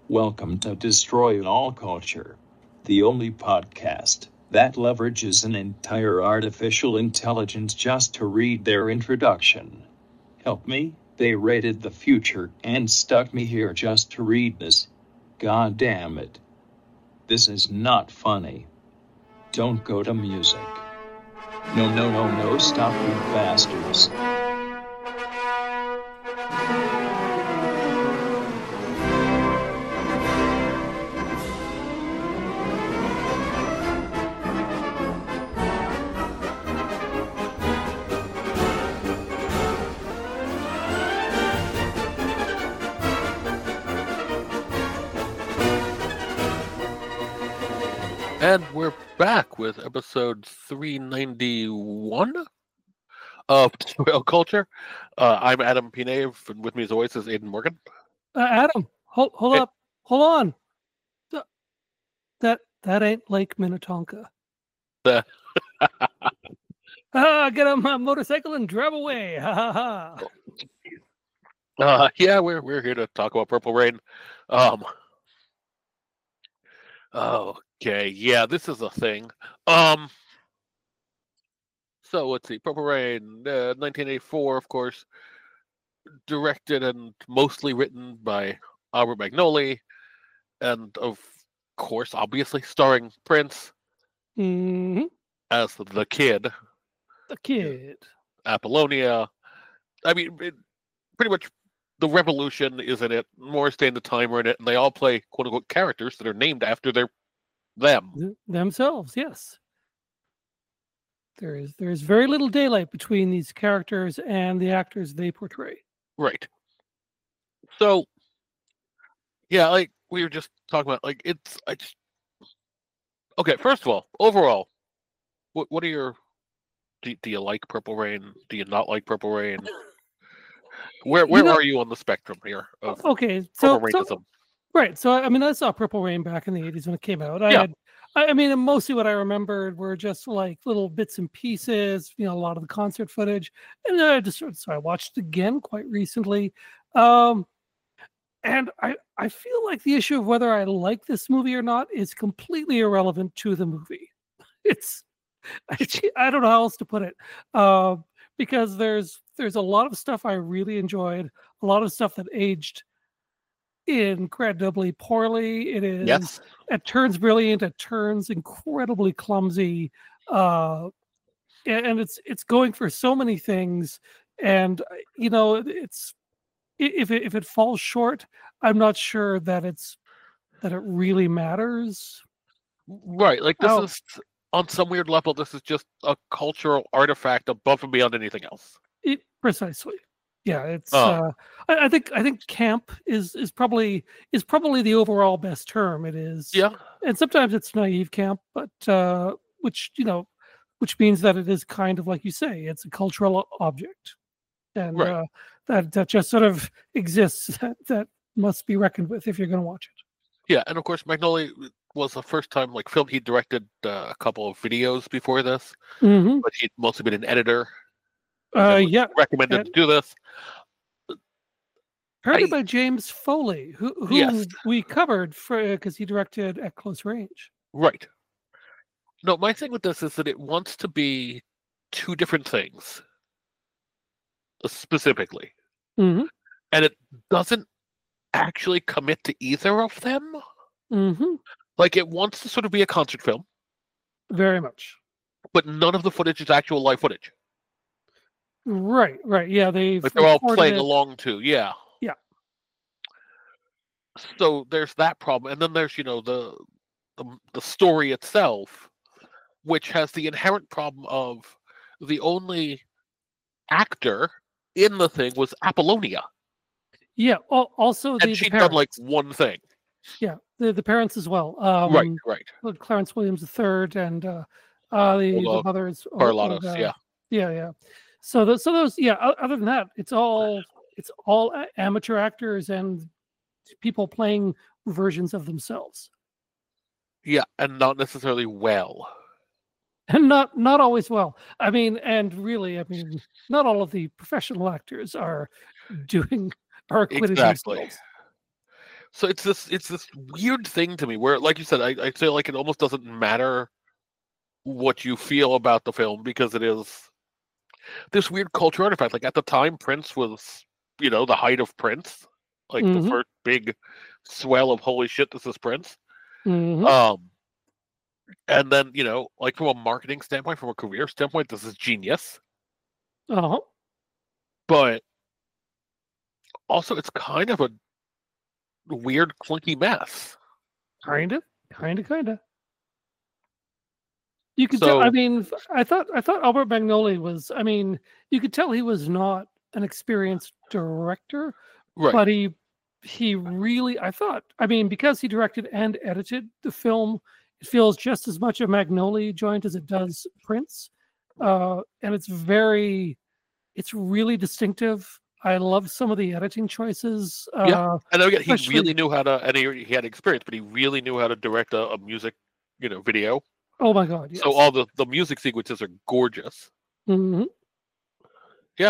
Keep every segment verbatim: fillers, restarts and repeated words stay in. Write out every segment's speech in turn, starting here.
Welcome to Destroy All Culture, the only podcast that leverages an entire artificial intelligence just to read their introduction. Help me, they raided the future and stuck me here just to read this. God damn it. This is not funny. Don't go to music. No, no, no, no, stop, you bastards. And we're back with episode three ninety-one of Destroy Culture. Uh, I'm Adam Pinave, and with me as always is Aiden Morgan. Uh, Adam, hold, hold Hey. up, hold on. Th- That that ain't Lake Minnetonka. The- Ah, get on my motorcycle and drive away. Ha ha ha. Uh, yeah, we're we're here to talk about Purple Rain. Um, okay, yeah, this is a thing. Um, so let's see, Purple Rain, uh, nineteen eighty-four, of course, directed and mostly written by Albert Magnoli, and of course, obviously starring Prince hmm as the kid. The kid. Apollonia. I mean, it, pretty much the Revolution is in it. Morris Day and the Time are in it, and they all play quote unquote characters that are named after their them. Th- themselves, yes. There is there is very little daylight between these characters and the actors they portray. Right. So, yeah, like we were just talking about, like it's. I just okay. First of all, overall, what what are your do, do you like Purple Rain? Do you not like Purple Rain? Where where You know- are you on the spectrum here of Okay, so, Purple so Rainism? right, so I mean I saw Purple Rain back in the eighties when it came out. I Yeah. had I I mean, mostly what I remembered were just like little bits and pieces, you know, a lot of the concert footage, and then I just so I watched it again quite recently, um, and I I feel like the issue of whether I like this movie or not is completely irrelevant to the movie. It's I, I don't know how else to put it, uh, because there's there's a lot of stuff I really enjoyed, a lot of stuff that aged incredibly poorly. It is Yes. at turns brilliant, at turns incredibly clumsy, uh, a- and it's it's going for so many things. And uh, you know, it's i- if it, if it falls short, I'm not sure that it's that it really matters. Right, like this Oh. is on some weird level. This is just a cultural artifact above and beyond anything else. It, precisely, yeah. It's Oh. uh, I, I think I think camp is is probably is probably the overall best term. It is, Yeah, and sometimes it's naive camp, but uh, which you know, which means that it is kind of like you say, it's a cultural o- object, and Right. uh, that that just sort of exists. That, that must be reckoned with if you're going to watch it. yeah, and of course, Magnoli was the first time like film he directed uh, a couple of videos before this, Mm-hmm. but he'd mostly been an editor. Uh, and was yeah, recommended and- to do this. directed I- by James Foley, who who Yes. we covered for because he directed At Close Range. Right. No, my thing with this is that it wants to be two different things, uh, specifically, Mm-hmm. and it doesn't actually commit to either of them. Mm-hmm. Like it wants to sort of be a concert film, Very much. but none of the footage is actual live footage. Right, right. Yeah, they've Like they're all recorded playing it. along too. Yeah. Yeah. So there's that problem, and then there's you know the the, the story itself, which has the inherent problem of the only actor in the thing was Apollonia, Yeah. al- Also, the, and the she'd parents. done like one thing. Yeah, the, the parents as well. Um, right, right. with Clarence Williams the third and uh, uh, the, Well, uh, the mother is O- Carlotta, Olga. yeah. yeah, yeah. So those, so those, yeah. o- Other than that, it's all it's all a- amateur actors and people playing versions of themselves, Yeah, and not necessarily well. and not not always well. I mean, and really, I mean, not all of the professional actors are doing are acquitted Exactly. themselves. So it's this it's this weird thing to me where, like you said, I, I feel like it almost doesn't matter what you feel about the film because it is this weird culture artifact. Like at the time, Prince was, you know, the height of Prince, like Mhm. the first big swell of holy shit, this is Prince. Mhm. Um, and then you know, like from a marketing standpoint, from a career standpoint, this is genius. Uh-huh. But also, it's kind of a weird, clunky mess. Kind of, kind of, kind of. You could tell. So I mean, f- I thought I thought Albert Magnoli was. I mean, you could tell he was not an experienced director, right, but he he really. I thought. I mean, because he directed and edited the film, it feels just as much a Magnoli joint as it does Prince, uh, and it's very. It's really distinctive. I love some of the editing choices. Uh, Yeah. and again, he especially- really knew how to, and he, he had experience, but he really knew how to direct a, a music, you know, video. Oh my God! Yes. So all the the music sequences are gorgeous. hmm Yeah.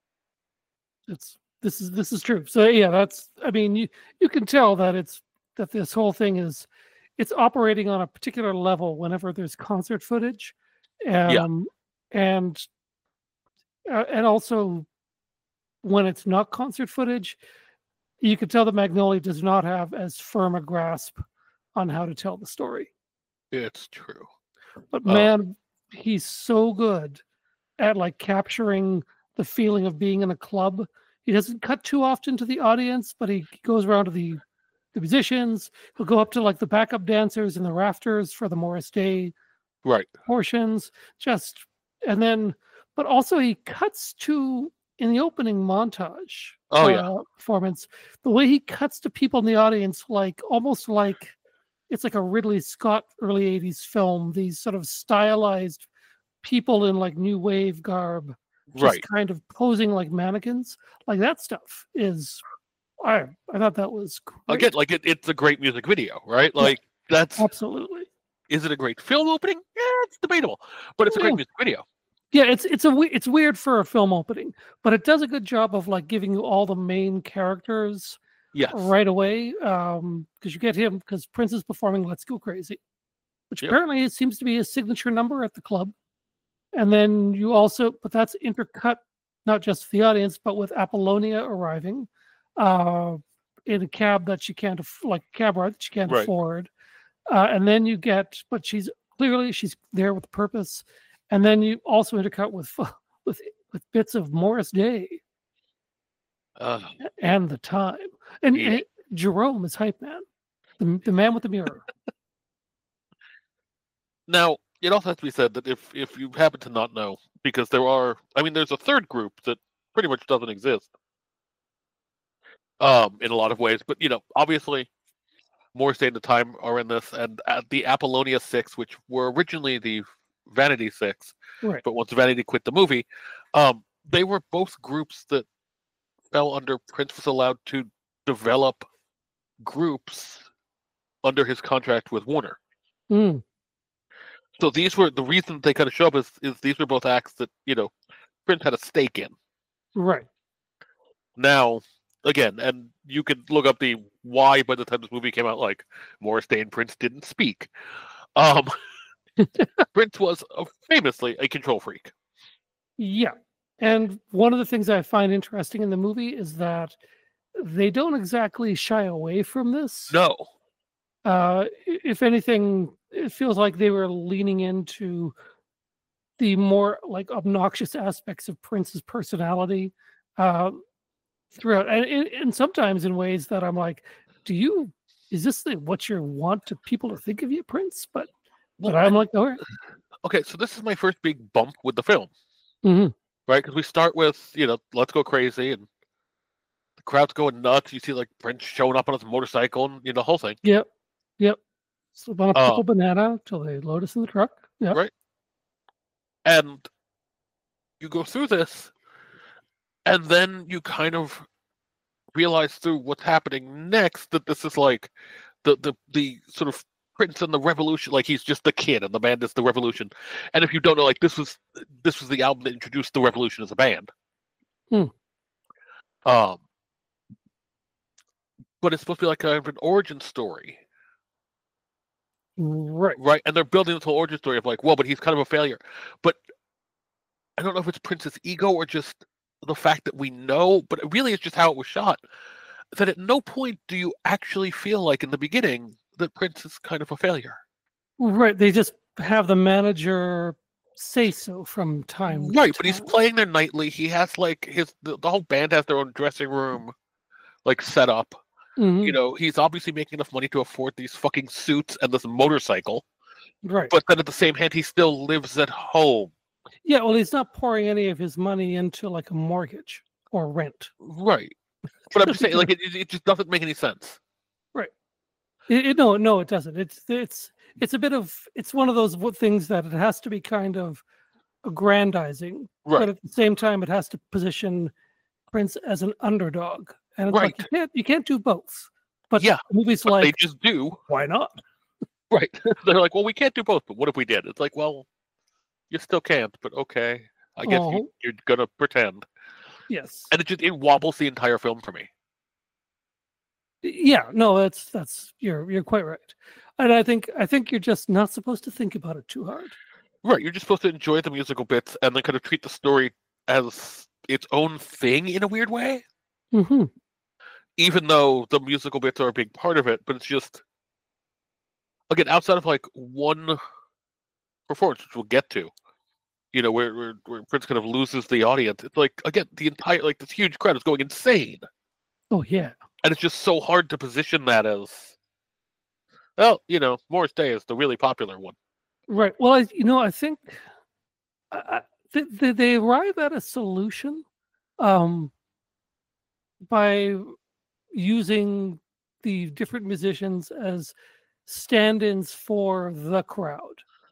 It's this is this is true. So yeah, that's. I mean, you you can tell that it's that this whole thing is it's operating on a particular level whenever there's concert footage, um, and uh, and also when it's not concert footage, you can tell that Magnoli does not have as firm a grasp on how to tell the story. It's true. But Oh. man, he's so good at like capturing the feeling of being in a club. He doesn't cut too often to the audience, but he goes around to the the musicians. He'll go up to like the backup dancers in the rafters for the Morris Day Right. portions. Just and then, but also he cuts to in the opening montage. Oh, yeah. uh, performance. The way he cuts to people in the audience, like almost like it's like a Ridley Scott early eighties film. These sort of stylized people in like new wave garb, just Right. kind of posing like mannequins. Like that stuff is. I I thought that was great. Again, like it, it's a great music video, right? Yeah. Like that's Absolutely. is it a great film opening? Yeah, it's debatable, but it's a great Yeah. music video. Yeah, it's it's a we- it's weird for a film opening, but it does a good job of like giving you all the main characters Yes. right away. Um, because you get him because Prince is performing "Let's Go Crazy," which Yep. apparently it seems to be his signature number at the club. And then you also, but that's intercut not just for the audience, but with Apollonia arriving, uh, in a cab that she can't aff- like a cab ride that she can't Right. afford. Uh, and then you get, but she's clearly she's there with purpose. And then you also intercut with with with bits of Morris Day Uh, and the time. And, Yeah. and Jerome is hype man, the, the man with the mirror. now, it also has to be said that if if you happen to not know, because there are, I mean, there's a third group that pretty much doesn't exist, um, in a lot of ways. But you know, obviously, Morris Day and the Time are in this, and at the Apollonia Six, which were originally the Vanity Six, Right. but once Vanity quit the movie, um, they were both groups that fell under Prince was allowed to develop groups under his contract with Warner. Mm, So these were the reason they kind of show up is, is these were both acts that, you know, Prince had a stake in. right. Now, again, and you could look up the why by the time this movie came out, like Morris Day and Prince didn't speak. Um, Prince was uh, famously a control freak. Yeah. And one of the things I find interesting in the movie is that they don't exactly shy away from this. No. Uh, i- if anything, it feels like they were leaning into the more like obnoxious aspects of Prince's personality uh, throughout, and, and and sometimes in ways that I'm like, do you? Is this the, what you want to people to think of you, Prince? But but Well, I'm like, all right. okay, so this is my first big bump with the film, Mhm. right? Because we start with, you know, Let's Go Crazy, and the crowd's going nuts. You see, like, Prince showing up on his motorcycle, and, you know, the whole thing. Yep, yep. Slip on a Uh, purple banana till they load us in the truck. Yep. Right. And you go through this, and then you kind of realize through what's happening next that this is like the the the sort of Prince and the Revolution, like he's just the kid and the band is the Revolution. And if you don't know, like this was this was the album that introduced the Revolution as a band. Hmm. Um but it's supposed to be like kind of an origin story. Right. Right. And they're building this whole origin story of like, well, but he's kind of a failure. But I don't know if it's Prince's ego or just the fact that we know, but it really is just how it was shot. That at no point do you actually feel like in the beginning that Prince is kind of a failure. Right. They just have the manager say so from time Right, to but he's time. playing there nightly. He has like his the, the whole band has their own dressing room like set up. Mhm. You know, he's obviously making enough money to afford these fucking suits and this motorcycle. Right. But then at the same hand, he still lives at home. Yeah, well, he's not pouring any of his money into like a mortgage or rent. Right. But I'm just saying, like, it, it it just doesn't make any sense. Right. It, it, no, no, it doesn't. It's it's it's a bit of it's one of those w- things that it has to be kind of aggrandizing, Right. but at the same time, it has to position Prince as an underdog, and it's like you Right. can't you can't do both. But Yeah, movies But like they just do. why not? Right. They're like, well, we can't do both, but what if we did? It's like, well, you still can't, but okay. I guess Oh. you, you're gonna pretend. Yes. And it just it wobbles the entire film for me. Yeah, no, that's that's you're you're quite right. And I think I think you're just not supposed to think about it too hard. Right, you're just supposed to enjoy the musical bits and then kind of treat the story as its own thing in a weird way, hmm even though the musical bits are a big part of it. But it's just, again, outside of like one performance, which we'll get to, you know, where, where, where Prince kind of loses the audience. It's like, again, the entire, like, this huge crowd is going insane. Oh yeah. And it's just so hard to position that as, well, you know, Morris Day is the really popular one. Right. Well, I, you know, I think I, I- th- th- they arrive at a solution um, by using the different musicians as stand-ins for the crowd,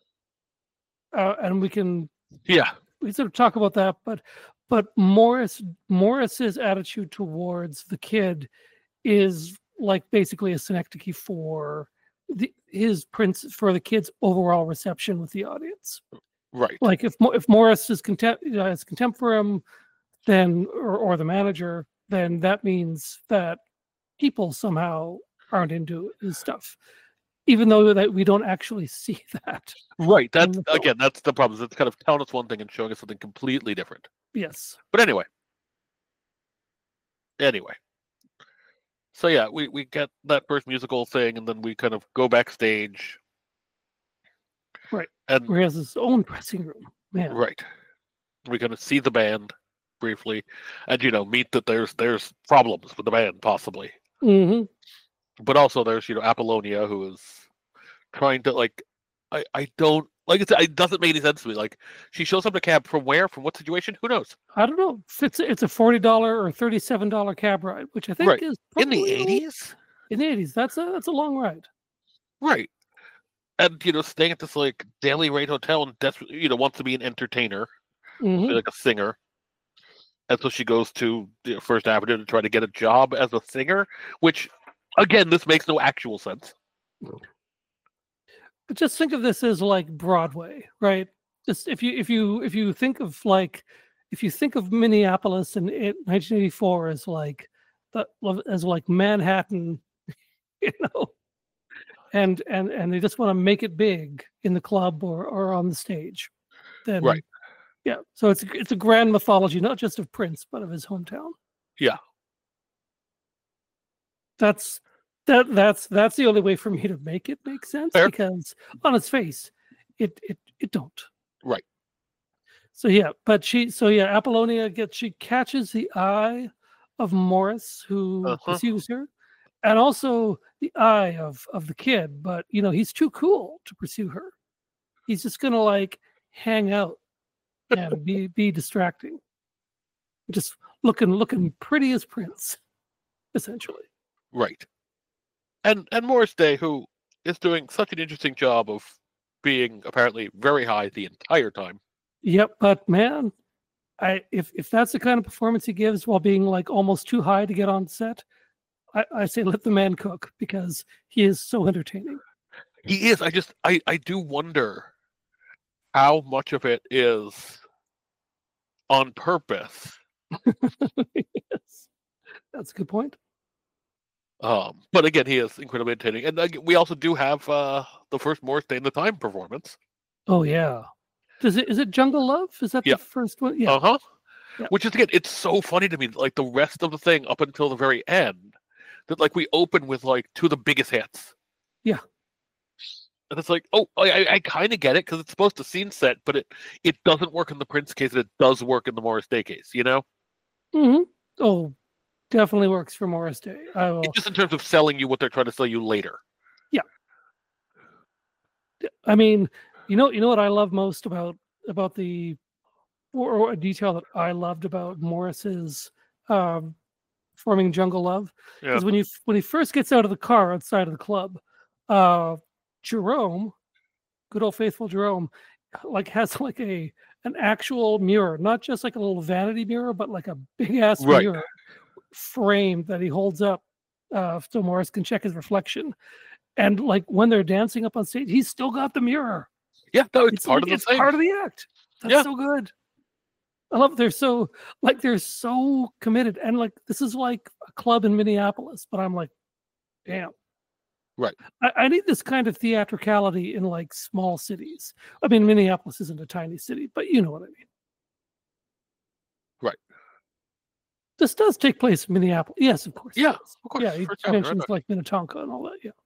uh, and we can Yeah, we sort of talk about that. But but Morris Morris's attitude towards the kid is like basically a synecdoche for the, his Prince for the kid's overall reception with the audience. right. Like if Mo- if Morris is contempt you know, has contempt for him, then or, or the manager, then that means that people somehow aren't into his stuff, even though that we don't actually see that. Right. in That's the film. again, that's the problem. is It's kind of telling us one thing and showing us something completely different. Yes. But anyway. Anyway. So yeah, we, we get that first musical thing and then we kind of go backstage. Right. And Where he has his own dressing room. Man. right. We kind of see the band briefly and you know, meet that there's there's problems with the band possibly. hmm But also there's, you know, Apollonia who is trying to like I, I don't like it's it doesn't make any sense to me. Like she shows up in a cab from where? From what situation? Who knows? I don't know. If it's it's a forty dollar or thirty seven dollar cab ride, which I think Right. is In the probably a little- eighties? In the eighties, that's a that's a long ride. Right. And you know, staying at this like daily rate hotel and desperately, you know, wants to be an entertainer, hmm be like a singer. And so she goes to you know, First Avenue to try to get a job as a singer, which again, this makes no actual sense. But just think of this as like Broadway, right? Just if you if you if you think of like if you think of Minneapolis in it, nineteen eighty-four as like the as like Manhattan, you know, and and and they just want to make it big in the club or or on the stage, then Right. yeah. So it's it's a grand mythology, not just of Prince, but of his hometown. Yeah. That's that that's that's the only way for me to make it make sense Fair. because on its face, it it it don't. Right. So yeah, but she so yeah, Apollonia gets she catches the eye of Morris who Uh-huh. pursues her, and also the eye of of the kid. But you know he's too cool to pursue her. He's just gonna like hang out and be be distracting, just looking looking pretty as Prince, essentially. Right. And and Morris Day, who is doing such an interesting job of being apparently very high the entire time. Yep, but man, I if if that's the kind of performance he gives while being like almost too high to get on set, I, I say let the man cook because he is so entertaining. He is. I just I, I do wonder how much of it is on purpose. Yes, that's a good point. Um, but again, he is incredibly entertaining, and uh, we also do have uh, the first Morris Day in the Time performance. Oh yeah. Does it is it Jungle Love? Is that Yeah. the first one? Yeah. Uh huh. Yeah. Which is again, it's so funny to me. Like the rest of the thing up until the very end, that like we open with like two of the biggest hits. Yeah. And it's like, oh, I, I kind of get it because it's supposed to scene set, but it it doesn't work in the Prince case, and it does work in the Morris Day case. You know. Mm-hmm. Oh, definitely works for Morris Day. I will. Just in terms of selling you what they're trying to sell you later. Yeah. I mean, you know, you know what I love most about about the or, or a detail that I loved about Morris's um, forming Jungle Love Yeah. is when you when he first gets out of the car outside of the club, uh, Jerome, good old faithful Jerome, like has like a an actual mirror, not just like a little vanity mirror, but like a big ass Right. mirror frame that he holds up uh, so Morris can check his reflection. And like when they're dancing up on stage, he's still got the mirror. Yeah, no, it's, It's, part like, of the it's thing. part of the act. That's Yeah. so good. I love they're so like they're so committed. And like this is like a club in Minneapolis, but I'm like, damn. Right. I, I need this kind of theatricality in like small cities. I mean, Minneapolis isn't a tiny city, but you know what I mean. Right. This does take place in Minneapolis. Yes, of course. it Yeah, does. of course. Yeah, he First chapter, mentions right. like Minnetonka and all that. Yeah.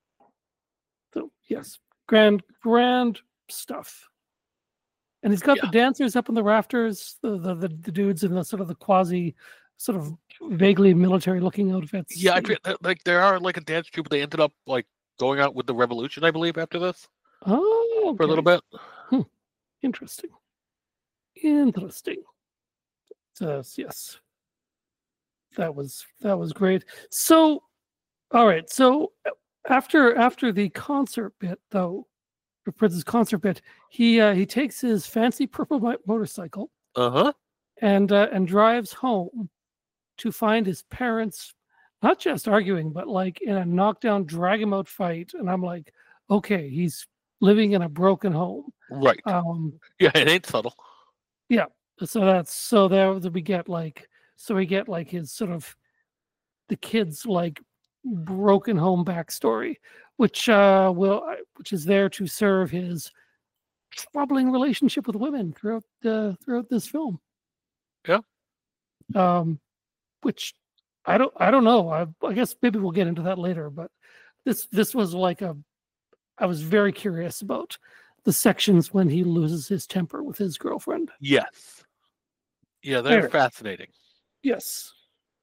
So yes, grand, grand stuff. And he's got Yeah. the dancers up in the rafters, the, the the the dudes in the sort of the quasi, sort of vaguely military-looking outfits. Yeah, I feel that, like there are like a dance troupe. They ended up like going out with the Revolution, I believe, after this Oh, for a little okay. bit. Interesting. Interesting. So yes, that was that was great. So, all right. So after after the concert bit, though, the Prince's concert bit, he uh, he takes his fancy purple mo- motorcycle Uh huh. and uh, and drives home to find his parents not just arguing, but like in a knockdown, drag him out fight. And I'm like, okay, he's living in a broken home. Right. Um, Yeah, it ain't subtle. so that's so there that we get like so we get like his sort of the kid's like broken home backstory, which uh will which is there to serve his troubling relationship with women throughout the throughout this film. Yeah. Um, which I don't I don't know. I, I guess maybe we'll get into that later. But this this was like a I was very curious about the sections when he loses his temper with his girlfriend. Yes. Yeah, they're There. fascinating. Yes.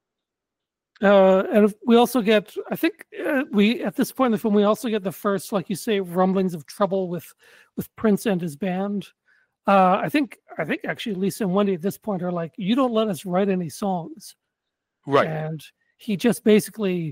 Uh, and if- we also get, I think uh, we at this point in the film we also get the first, like you say, rumblings of trouble with with Prince and his band. Uh, I think I think actually Lisa and Wendy at this point are like, you don't let us write any songs, Right. and he just basically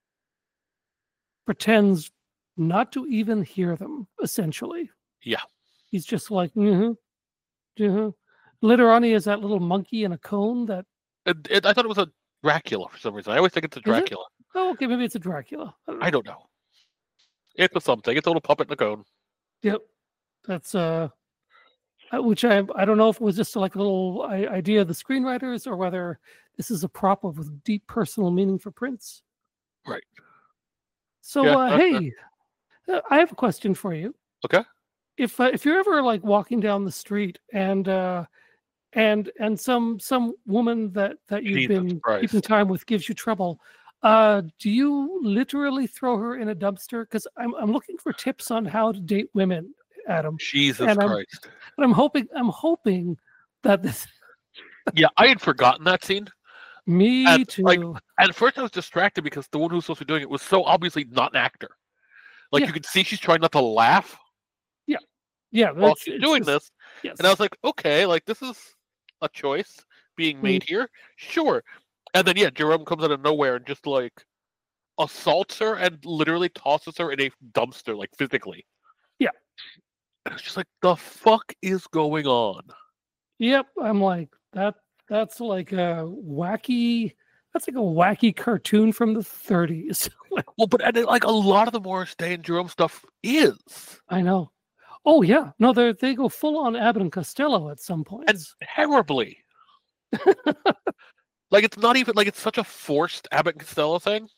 pretends not to even hear them. Essentially, Yeah. he's just like, mm-hmm, mm-hmm. Later on, he has that little monkey in a cone that. It, it, I thought it was a Dracula for some reason. I always think it's a it? Dracula. Oh, okay, maybe it's a Dracula. I don't know. I don't know. It's a something. It's a little puppet in a cone. Yep, that's uh, uh, which I I don't know if it was just like a little I- idea of the screenwriters or whether this is a prop with deep personal meaning for Prince. Right. So Yeah, uh, that's fair. hey, uh, I have a question for you. Okay. If uh, if you're ever like walking down the street and uh, and and some some woman that that you've Jesus been Christ. keeping time with gives you trouble, uh, do you literally throw her in a dumpster? Because I'm I'm looking for tips on how to date women, Adam. Jesus And I'm- Christ. But I'm hoping I'm hoping that this Yeah, I had forgotten that scene. me And, too. like, And at first I was distracted because the one who was supposed to be doing it was so obviously not an actor. Like Yeah. you could see she's trying not to laugh yeah, while it's- she's it's doing just- this. Yes. And I was like, okay, like this is a choice being made Mm. here. Sure. And then yeah, Jerome comes out of nowhere and just like assaults her and literally tosses her in a dumpster, like physically. Yeah. And it's just like, the fuck is going on? Yep, I'm like that. That's like a wacky. That's like a wacky cartoon from the thirties. Well, but and it, like a lot of the Morris Day and Jerome stuff is. I know. Oh yeah, no, they they go full on Abbott and Costello at some And points. terribly. Like it's not even like it's such a forced Abbott and Costello thing.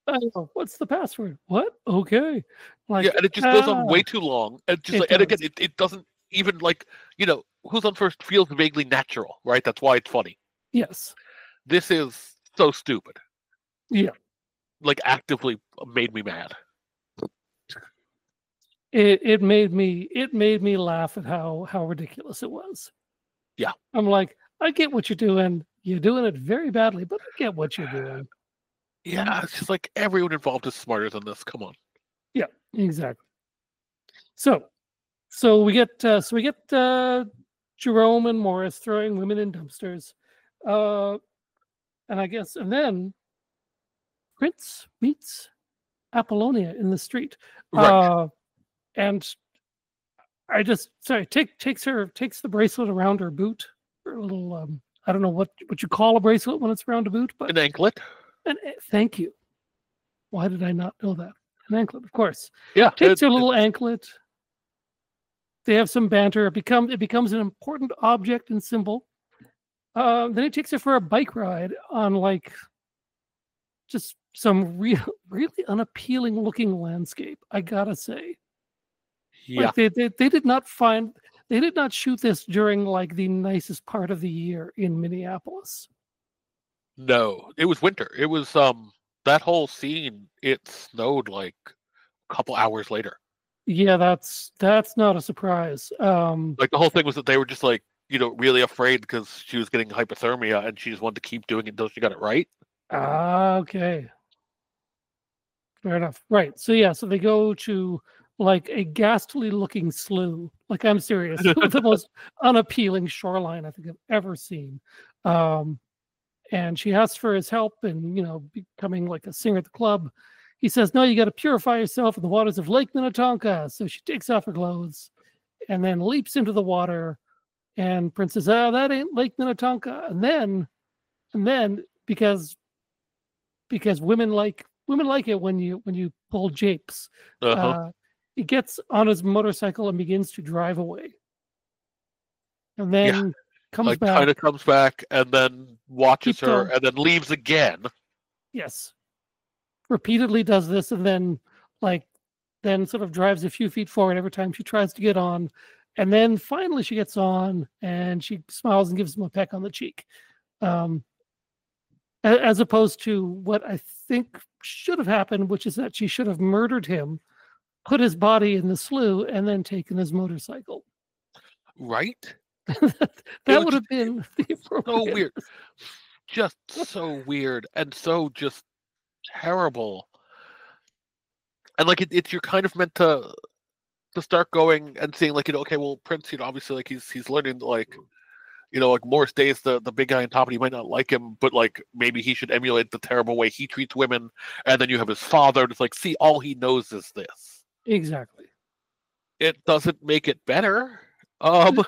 Oh, what's the password? What? Okay. Like, yeah, and it just goes on ah, way too long. And just it like, and again, does. it, it doesn't even like you know who's on first feels vaguely natural, right? That's why it's funny. Yes. This is so stupid. Yeah. Like actively made me mad. It it made me it made me laugh at how how ridiculous it was. Yeah. I'm like, I get what you're doing. You're doing it very badly, but I get what you're doing. Yeah, it's just like everyone involved is smarter than this. Come on. Yeah, exactly. So, so we get uh, so we get uh, Jerome and Morris throwing women in dumpsters, uh, and I guess, and then Prince meets Apollonia in the street, Right. uh, and I just sorry take takes her takes the bracelet around her boot, her little um, I don't know what what you call a bracelet when it's around a boot, but An anklet. and, uh, thank you. Why did I not know that? An anklet, of course. Yeah. Takes It, her little anklet. They have some banter. It becomes it becomes an important object and symbol. Uh, then he takes her for a bike ride on like just some real, really unappealing looking landscape. I gotta say, yeah. like they, they they did not find they did not shoot this during like the nicest part of the year in Minneapolis. No, it was winter. It was um that whole scene. It snowed like a couple hours later. Yeah, that's that's not a surprise. Um, Like the whole thing was that they were just like you know really afraid because she was getting hypothermia and she just wanted to keep doing it until she got it right. ah, okay, fair enough. Right. So yeah, so they go to like a ghastly looking slough. Like I'm serious, the most unappealing shoreline I think I've ever seen. Um, and she asks for his help in, you know, becoming like a singer at the club. He says, no, you got to purify yourself in the waters of Lake Minnetonka. So she takes off her clothes and then leaps into the water. And Prince says, oh, that ain't Lake Minnetonka. And then, and then because because women like women like it when you when you pull japes. Uh-huh. Uh, he gets on his motorcycle and begins to drive away. And then Yeah. comes Like back. kind of comes back and then watches Keep her going. and then leaves again. Yes. Repeatedly does this and then like then sort of drives a few feet forward every time she tries to get on. And then finally she gets on and she smiles and gives him a peck on the cheek. Um, a- as opposed to what I think should have happened, which is that she should have murdered him, put his body in the slough, and then taken his motorcycle. Right? that was would have just- been the So appropriate. weird. Just so weird and so just terrible. And like it, it's you're kind of meant to to start going and seeing like you know okay well Prince you know obviously like he's he's learning like you know like Morris Day is the the big guy on top and you might not like him but like maybe he should emulate the terrible way he treats women and then you have his father and it's like see all he knows is this. Exactly. It doesn't make it better. Um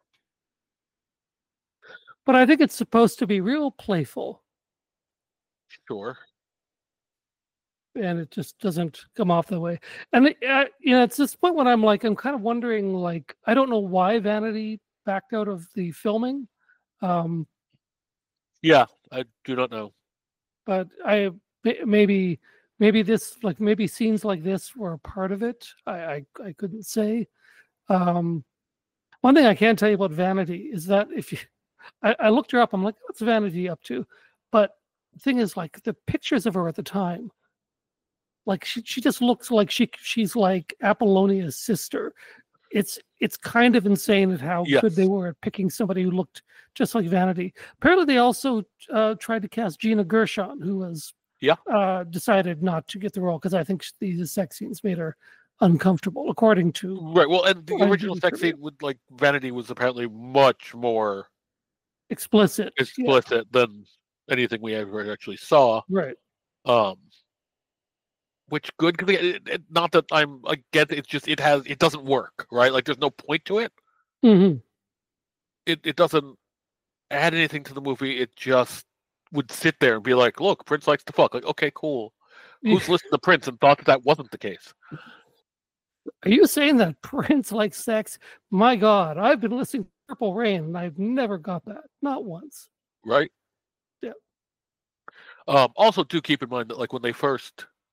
But I think it's supposed to be real playful, sure. and it just doesn't come off that way. And it, uh, you know, it's this point when I'm like, I'm kind of wondering, like, I don't know why Vanity backed out of the filming, um, Yeah, I do not know. but I may- maybe maybe this like maybe scenes like this were a part of it. I I, I couldn't say. Um, one thing I can tell you about Vanity is that if you, I, I looked her up, I'm like, what's Vanity up to? But the thing is, like, the pictures of her at the time, like she she just looks like she she's like Apollonia's sister. It's it's kind of insane at how Yes. good they were at picking somebody who looked just like Vanity. Apparently, they also uh, tried to cast Gina Gershon, who was Yeah. uh, decided not to get the role because I think these sex scenes made her uncomfortable, according to Right. Well, and the Well, I original didn't sex trivia. scene with like Vanity was apparently much more explicit. Yeah, explicit than anything we ever actually saw. right. Um, which good? 'Cause it, it, not that I'm against. It's just it has it doesn't work, right? Like there's no point to it. hmm It it doesn't add anything to the movie. It just would sit there and be like, look, Prince likes to fuck. Like, okay, cool. Who's listened to Prince and thought that that wasn't the case? Are you saying that Prince likes sex? My God, I've been listening to Purple Rain and I've never got that, not once. Right? Yeah. Um, also, do keep in mind that like when they first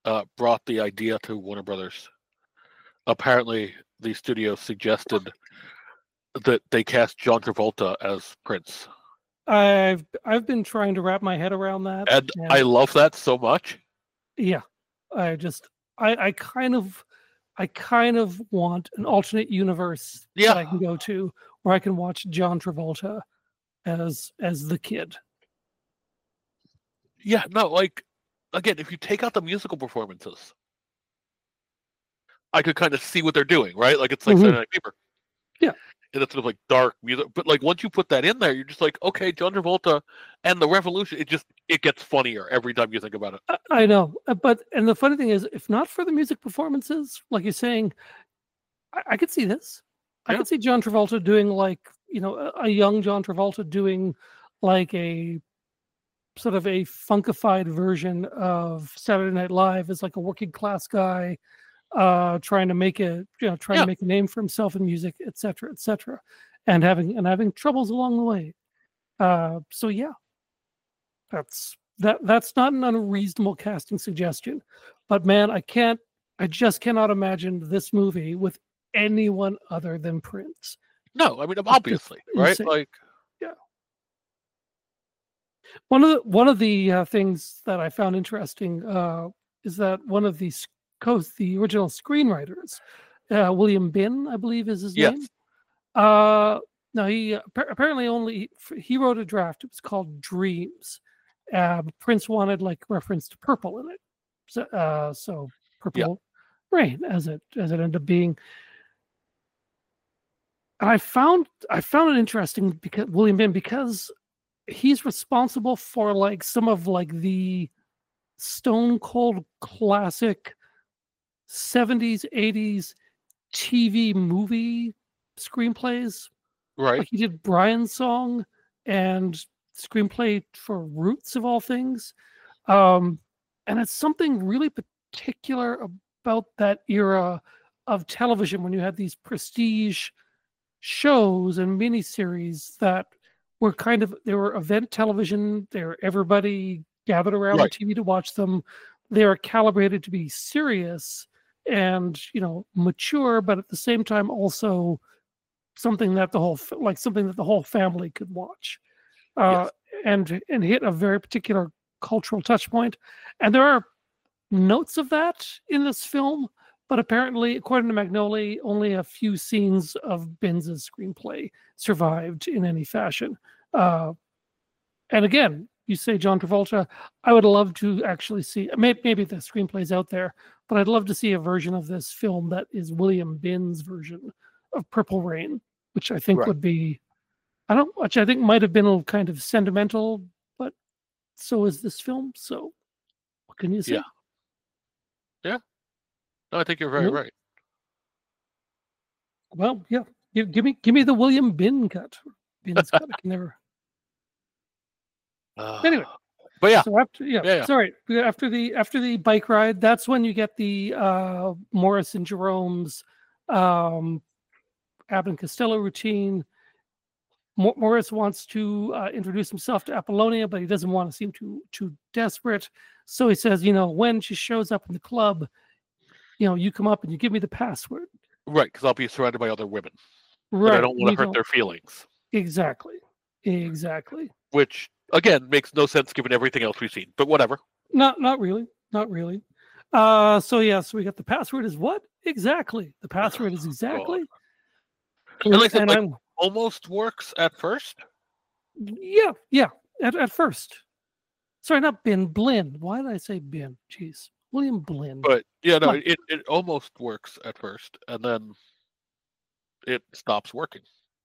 uh, brought the idea to Warner Brothers. Apparently, the studio suggested that they cast John Travolta as Prince. I've I've been trying to wrap my head around that, And and I love that so much. yeah, I just I I kind of I kind of want an alternate universe Yeah. that I can go to where I can watch John Travolta as as the kid. Yeah, no, like, again, if you take out the musical performances, I could kind of see what they're doing, right? Like, it's like Mhm. Saturday Night Fever. Yeah. And it's sort of like dark music. But, like, once you put that in there, you're just like, okay, John Travolta and the Revolution, it just, it gets funnier every time you think about it. I, I know, uh, but and the funny thing is, if not for the music performances, like you're saying, I, I could see this. I Yeah. could see John Travolta doing like you know a, a young John Travolta doing like a sort of a funkified version of Saturday Night Live as like a working class guy, uh, trying to make a you know trying Yeah. to make a name for himself in music, et cetera, et cetera, and having and having troubles along the way. Uh, so yeah, that's that that's not an unreasonable casting suggestion, but man, I can't, I just cannot imagine this movie with anyone other than Prince. No, I mean, obviously, right? insane. Like, One of the one of the uh, things that I found interesting uh, is that one of the s- co the original screenwriters, uh, William Bin, I believe is his Yes. name. Uh, no, he appa- apparently only he wrote a draft. It was called Dreams. Uh, but Prince wanted like reference to purple in it, so, uh, so purple rain as it as it ended up being. And I found I found it interesting because William Bin because he's responsible for like some of like the stone cold classic seventies eighties T V movie screenplays. right. Like he did Brian's Song and screenplay for Roots of all things. Um, and it's something really particular about that era of television when you had these prestige shows and miniseries that were kind of they were event television. They were everybody gathered around Right. the T V to watch them. They are calibrated to be serious and you know mature, but at the same time also something that the whole f- like something that the whole family could watch, uh, and and hit a very particular cultural touch point. And there are notes of that in this film, but apparently, according to Magnoli, only a few scenes of Binz's screenplay survived in any fashion. Uh, and again, you say John Travolta, I would love to actually see. Maybe, maybe the screenplay's out there, but I'd love to see a version of this film that is William Bin's version of Purple Rain, which I think Right. would be, I don't, which I think might have been a kind of sentimental, but so is this film. So what can you say? Yeah. No, I think you're very Nope. right. Well, yeah, give, give me give me the William Bin cut. Bin's cut. I can never. Uh, Anyway. but yeah, So after yeah, Yeah, yeah. sorry. After the after the bike ride, that's when you get the uh, Morris and Jerome's um, Abbott and Costello routine. Mor- Morris wants to uh, introduce himself to Apollonia, but he doesn't want to seem too too desperate. So he says, you know, when she shows up in the club, you know, you come up and you give me the password. right. Because I'll be surrounded by other women, Right. but I don't want you to hurt don't- their feelings. Exactly. Exactly. Which again makes no sense given everything else we've seen. But whatever. Not not really. Not really. Uh so yeah, so we got the password is what? Exactly. The password is exactly. And like I said, And like- I'm Almost works at first. yeah, yeah, at, at first. Sorry, not Bin, Blinn. Why did I say Bin? Jeez. William Blinn. But yeah, no, Come on. it, it almost works at first, and then it stops working.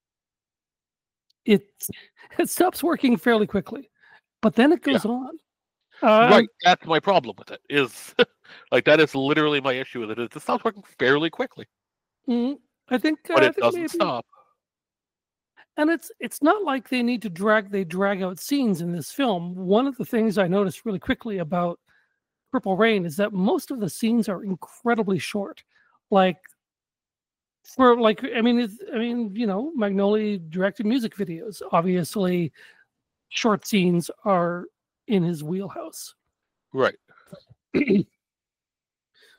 It it stops working fairly quickly. But then it goes on. Uh, right, that's my problem with it. Is like that is literally my issue with it. Is it stops working fairly quickly, mm, I think uh, but I it think doesn't maybe- stop. And it's it's not like they need to drag they drag out scenes in this film. One of the things I noticed really quickly about Purple Rain is that most of the scenes are incredibly short. Like for like I mean it's, I mean, you know, Magnoli directed music videos. Obviously short scenes are in his wheelhouse. Right.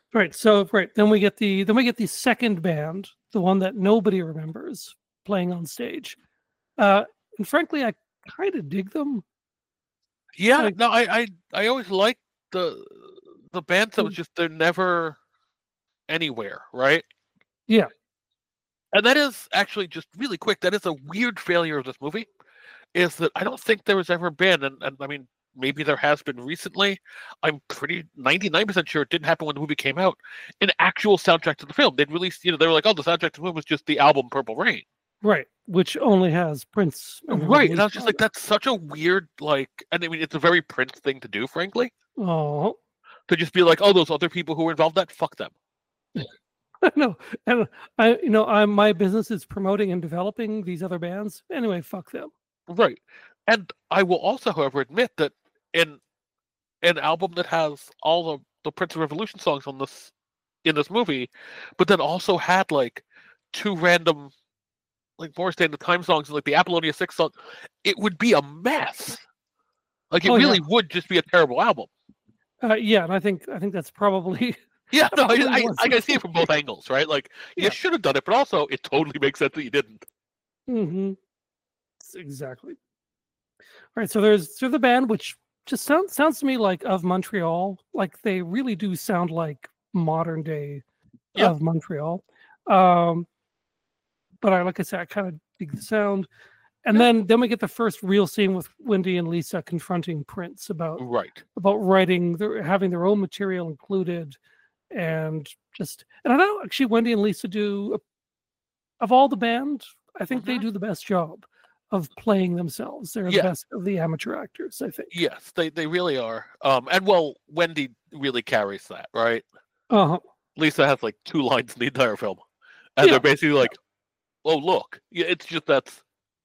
Right. So right then we get the then we get the second band, the one that nobody remembers playing on stage. Uh, and frankly, I kind of dig them. Yeah, Like- no, I, I I always liked the the bands that was just they're never anywhere, right? Yeah. And that is actually just really quick. That is a weird failure of this movie, is that I don't think there has ever been, and, and I mean maybe there has been recently. I'm pretty ninety-nine percent sure it didn't happen when the movie came out. An actual soundtrack to the film. They'd released, you know, they were like, oh, the soundtrack to the film was just the album Purple Rain. Right, which only has Prince. And Right, and I was Revolution just on like, it. that's such a weird, like, and I mean, it's a very Prince thing to do, frankly, Oh, to just be like, oh, those other people who were involved in that, fuck them. no, and I, you know, I my business is promoting and developing these other bands. Anyway, fuck them. Right, and I will also, however, admit that in an album that has all the the Prince of Revolution songs on this in this movie, but then also had like two random like Morris Day and the Time songs and like the Apollonia Six song, it would be a mess. Like it Oh, yeah. really would just be a terrible album. Uh, yeah, and I think I think that's probably Yeah, no, I, Probably I, was. I can see it from both angles, right? Like Yeah. you should have done it, but also it totally makes sense that you didn't. hmm exactly. All right, so there's so the band, which just sounds sounds to me like of Montreal. Like they really do sound like modern day Yeah. of Montreal. Um, but I like I said, I kind of dig the sound. And Yeah. then then we get the first real scene with Wendy and Lisa confronting Prince about Right. about writing, their, having their own material included, and just and I know actually Wendy and Lisa do of all the band, I think they Mhm. do the best job of playing themselves. They're Yeah. the best of the amateur actors, I think. Yes, they, they really are. Um, and well, Wendy really carries that, right? Uh-huh. Lisa has like two lines in the entire film, and Yeah. they're basically like, "Oh, look." Yeah, it's just that's.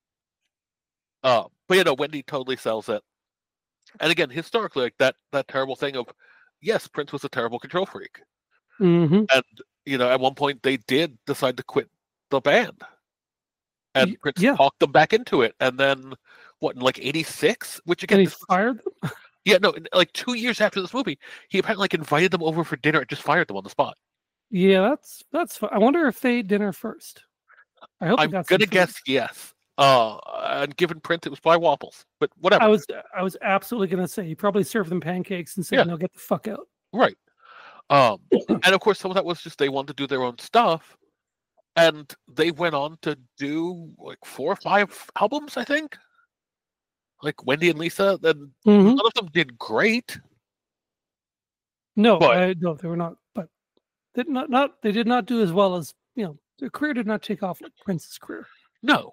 Uh, but you know, Wendy totally sells it. And again, historically, like that that terrible thing of, yes, Prince was a terrible control freak, hmm and you know, at one point they did decide to quit the band, and Y- Prince yeah. talked them back into it. And then, what, in like eighty-six? Which And again, he this- fired them? yeah, no, in- like two years after this movie, he apparently like invited them over for dinner and just fired them on the spot. Yeah, that's that's fu- I wonder if they ate dinner first. I hope they I'm got some gonna food. guess yes. Uh, and given Prince, it was probably waffles, but whatever. I was I was absolutely gonna say he probably served them pancakes and said, Yeah. no, get the fuck out. Right. Um, and of course, some of that was just they wanted to do their own stuff, and they went on to do like four or five albums, I think. Like Wendy and Lisa, and Mhm. none of them did great. No, But- I, no, they were not. But did not not they did not do as well as you know. Their career did not take off like Prince's career. No.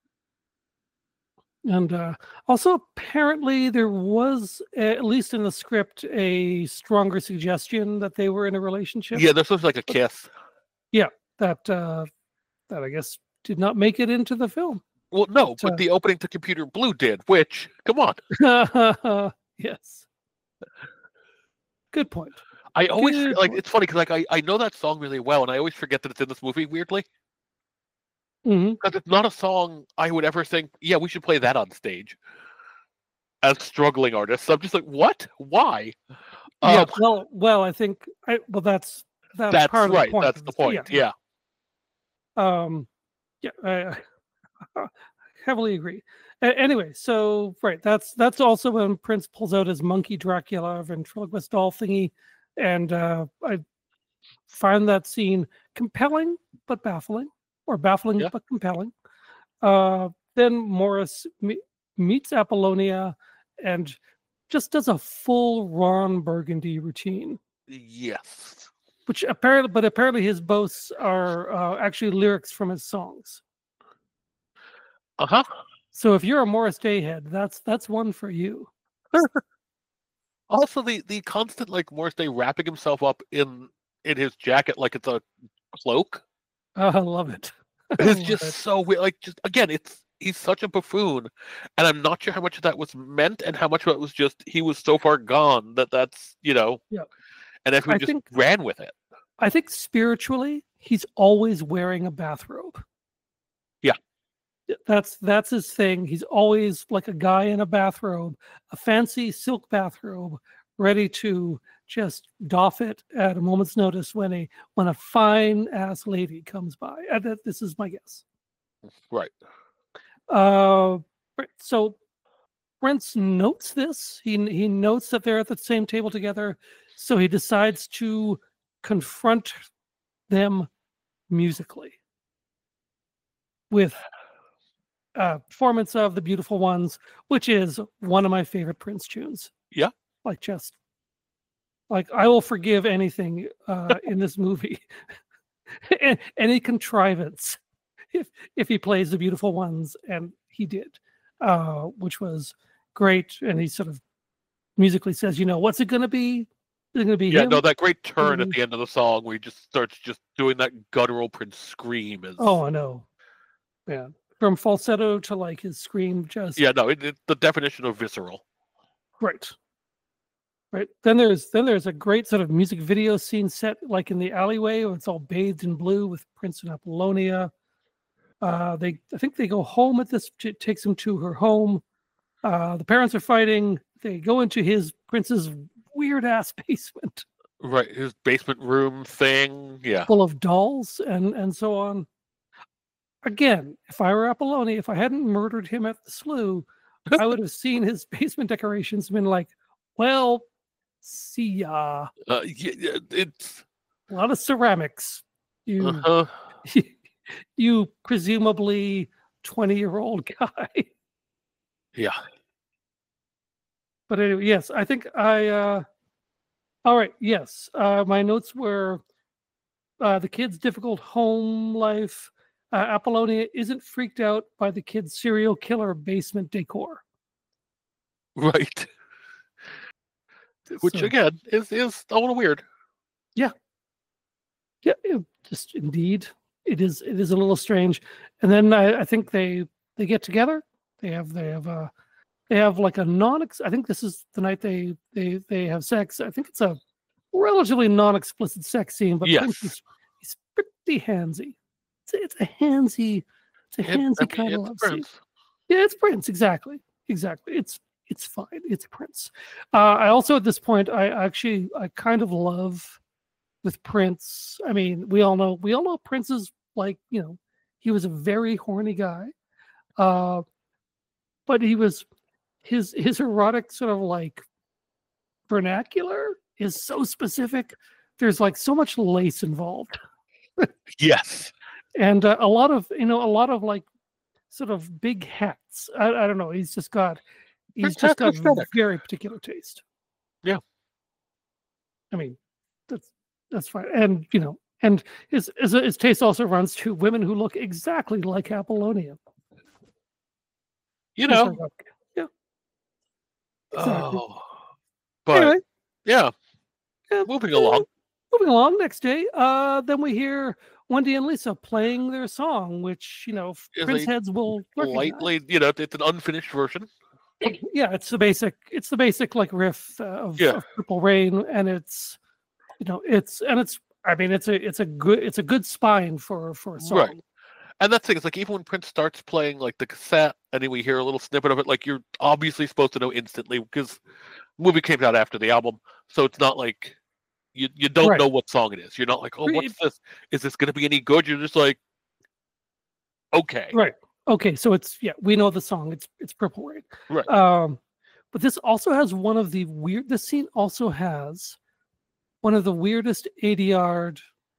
And uh, also, apparently, there was, at least in the script, a stronger suggestion that they were in a relationship. Yeah, this was like a kiss. That uh, that I guess did not make it into the film. Well, no, But, but uh, the opening to Computer Blue did. Which, come on, Yes. Good point. I always Good like. point. It's funny because like I, I know that song really well, and I always forget that it's in this movie. Weirdly, hmm because it's not a song I would ever think, yeah, we should play that on stage as struggling artists. I'm just like, what? Why? Yeah. Um, Well, well, I think. I, well, that's that's, that's part right. of the point. That's the point. Yeah. Um, yeah, I, I heavily agree. A- anyway, so right, that's that's also when Prince pulls out his monkey Dracula ventriloquist doll thingy, and uh, I find that scene compelling but baffling, or baffling Yeah. but compelling. Uh, then Morris me- meets Apollonia and just does a full Ron Burgundy routine. Yes. Which apparently, but apparently his boasts are uh, actually lyrics from his songs. Uh huh. So if you're a Morris Day head, that's that's one for you. Also, the the constant like Morris Day wrapping himself up in in his jacket like it's a cloak Uh, I love it. I is love just it. so weird. Like, just again, it's he's such a buffoon, and I'm not sure how much of that was meant and how much of it was just he was so far gone that that's you know. Yeah. And everyone I just think- ran with it. I think spiritually, he's always wearing a bathrobe. Yeah. Yeah, That's that's his thing. He's always like a guy in a bathrobe, a fancy silk bathrobe, ready to just doff it at a moment's notice when a when a fine ass lady comes by. Uh, that this is my guess. Right. Uh, so Prince notes this. He he notes that they're at the same table together. So he decides to confront them musically with a performance of "The Beautiful Ones," which is one of my favorite Prince tunes. Yeah. Like just like I will forgive anything uh, in this movie, any contrivance, if if he plays "The Beautiful Ones," and he did, uh, which was great. And he sort of musically says, "You know, what's it going to be? Is it going to be Yeah, him?" no, that great turn at Mhm. the end of the song where he just starts just doing that guttural Prince scream is. Oh, I know. Yeah, from falsetto to like his scream, just Yeah, no, it, it, the definition of visceral. Right. Right. Then there's then there's a great sort of music video scene set like in the alleyway where it's all bathed in blue with Prince and Apollonia. Uh, they I think they go home at this. It takes them to her home. Uh, the parents are fighting. They go into his Prince's weird ass basement Right, his basement room thing. Yeah. full of dolls and and so on. Again, if I were Apollonia, if I hadn't murdered him at the slough, I would have seen his basement decorations and been like, well, see ya. Uh, yeah, yeah, it's. A lot of ceramics. You, Uh-huh. you presumably twenty-year-old guy. Yeah. But anyway, yes, I think I. Uh, all right, yes. Uh, my notes were uh, the kid's difficult home life. Uh, Apollonia isn't freaked out by the kid's serial killer basement decor. Right. Which So- again is is a little weird. Yeah, it, just indeed, it is. It is a little strange. And then I, I think they they get together. They have they have uh they have like a non. I think this is the night they they they have sex. I think it's a relatively non-explicit sex scene, but Yes. Prince is he's pretty handsy. It's a, it's a handsy, it's a It- I handsy mean, kind of it's love scene. Prince. Yeah, it's Prince. Exactly. Exactly. It's it's fine. It's Prince. Uh, I also at this point I actually I kind of love with Prince. I mean, we all know we all know Prince is like, you know, he was a very horny guy. Uh but he was his his erotic sort of like vernacular is so specific. There's like so much lace involved. Yes. And uh, a lot of, you know, a lot of like sort of big hats. I, I don't know. He's just got, he's Prince just got has aesthetic. very particular taste. Yeah. I mean, that's that's fine. And you know, and his his, his taste also runs to women who look exactly like Apollonia. You Just know. like, yeah. Exactly. Oh. But Anyway, yeah, yeah, moving uh, along. Moving along. Next day, uh, then we hear Wendy and Lisa playing their song, which you know Is Prince a heads will recognize. Lightly, you know, it's an unfinished version. Yeah, it's the basic. It's the basic like riff uh, of, Yeah. of Purple Rain, and it's you know it's and it's. I mean, it's a it's a good it's a good spine for for a song. Right. And that's the thing, it's like even when Prince starts playing like the cassette and then we hear a little snippet of it, like you're obviously supposed to know instantly because the movie came out after the album. So it's not like you, you don't Right. know what song it is. You're not like, oh, Right. what's this? Is this gonna be any good? You're just like, okay. Right. Okay. So it's yeah, we know the song. It's it's Purple Rain. Right. Um, but this also has one of the weird. This scene also has one of the weirdest A D R'd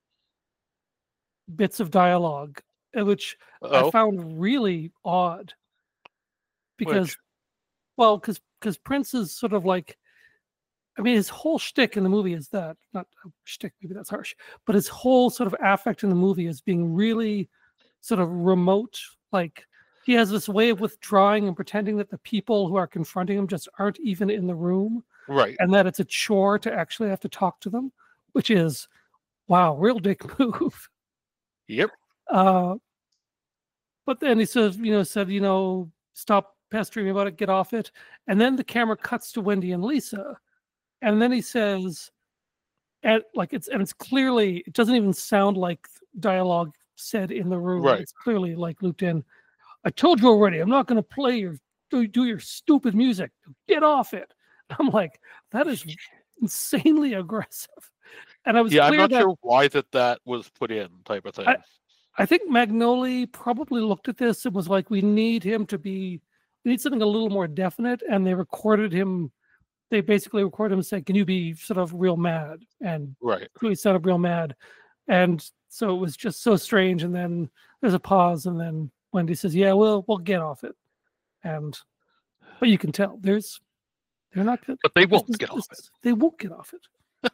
bits of dialogue, uh, which I Oh, found really odd. Because, Which? well, because because Prince is sort of like, I mean, his whole shtick in the movie is that not uh, shtick, maybe that's harsh, but his whole sort of affect in the movie is being really sort of remote. Like he has this way of withdrawing and pretending that the people who are confronting him just aren't even in the room, right. and that it's a chore to actually have to talk to them, which is, wow, real dick move. Yep. Uh, but then he says, you know, said, you know, stop pestering me about it, get off it. And then the camera cuts to Wendy and Lisa, and then he says, and like it's and it's clearly it doesn't even sound like dialogue said in the room. Right. It's clearly like looped in. I told you already, I'm not going to play your do, do your stupid music. Get off it. I'm like, that is insanely aggressive. And I was Yeah, I'm clear not that sure why that that was put in, type of thing. I, I think Magnoli probably looked at this and was like, we need him to be, we need something a little more definite. And they recorded him, they basically recorded him saying, can you be sort of real mad? And Right. so he sounded real mad. And so it was just so strange. And then there's a pause. And then Wendy says, yeah, we'll, we'll get off it. And, but you can tell there's, they're not good. But they won't This is- get off this- it. They won't get off it.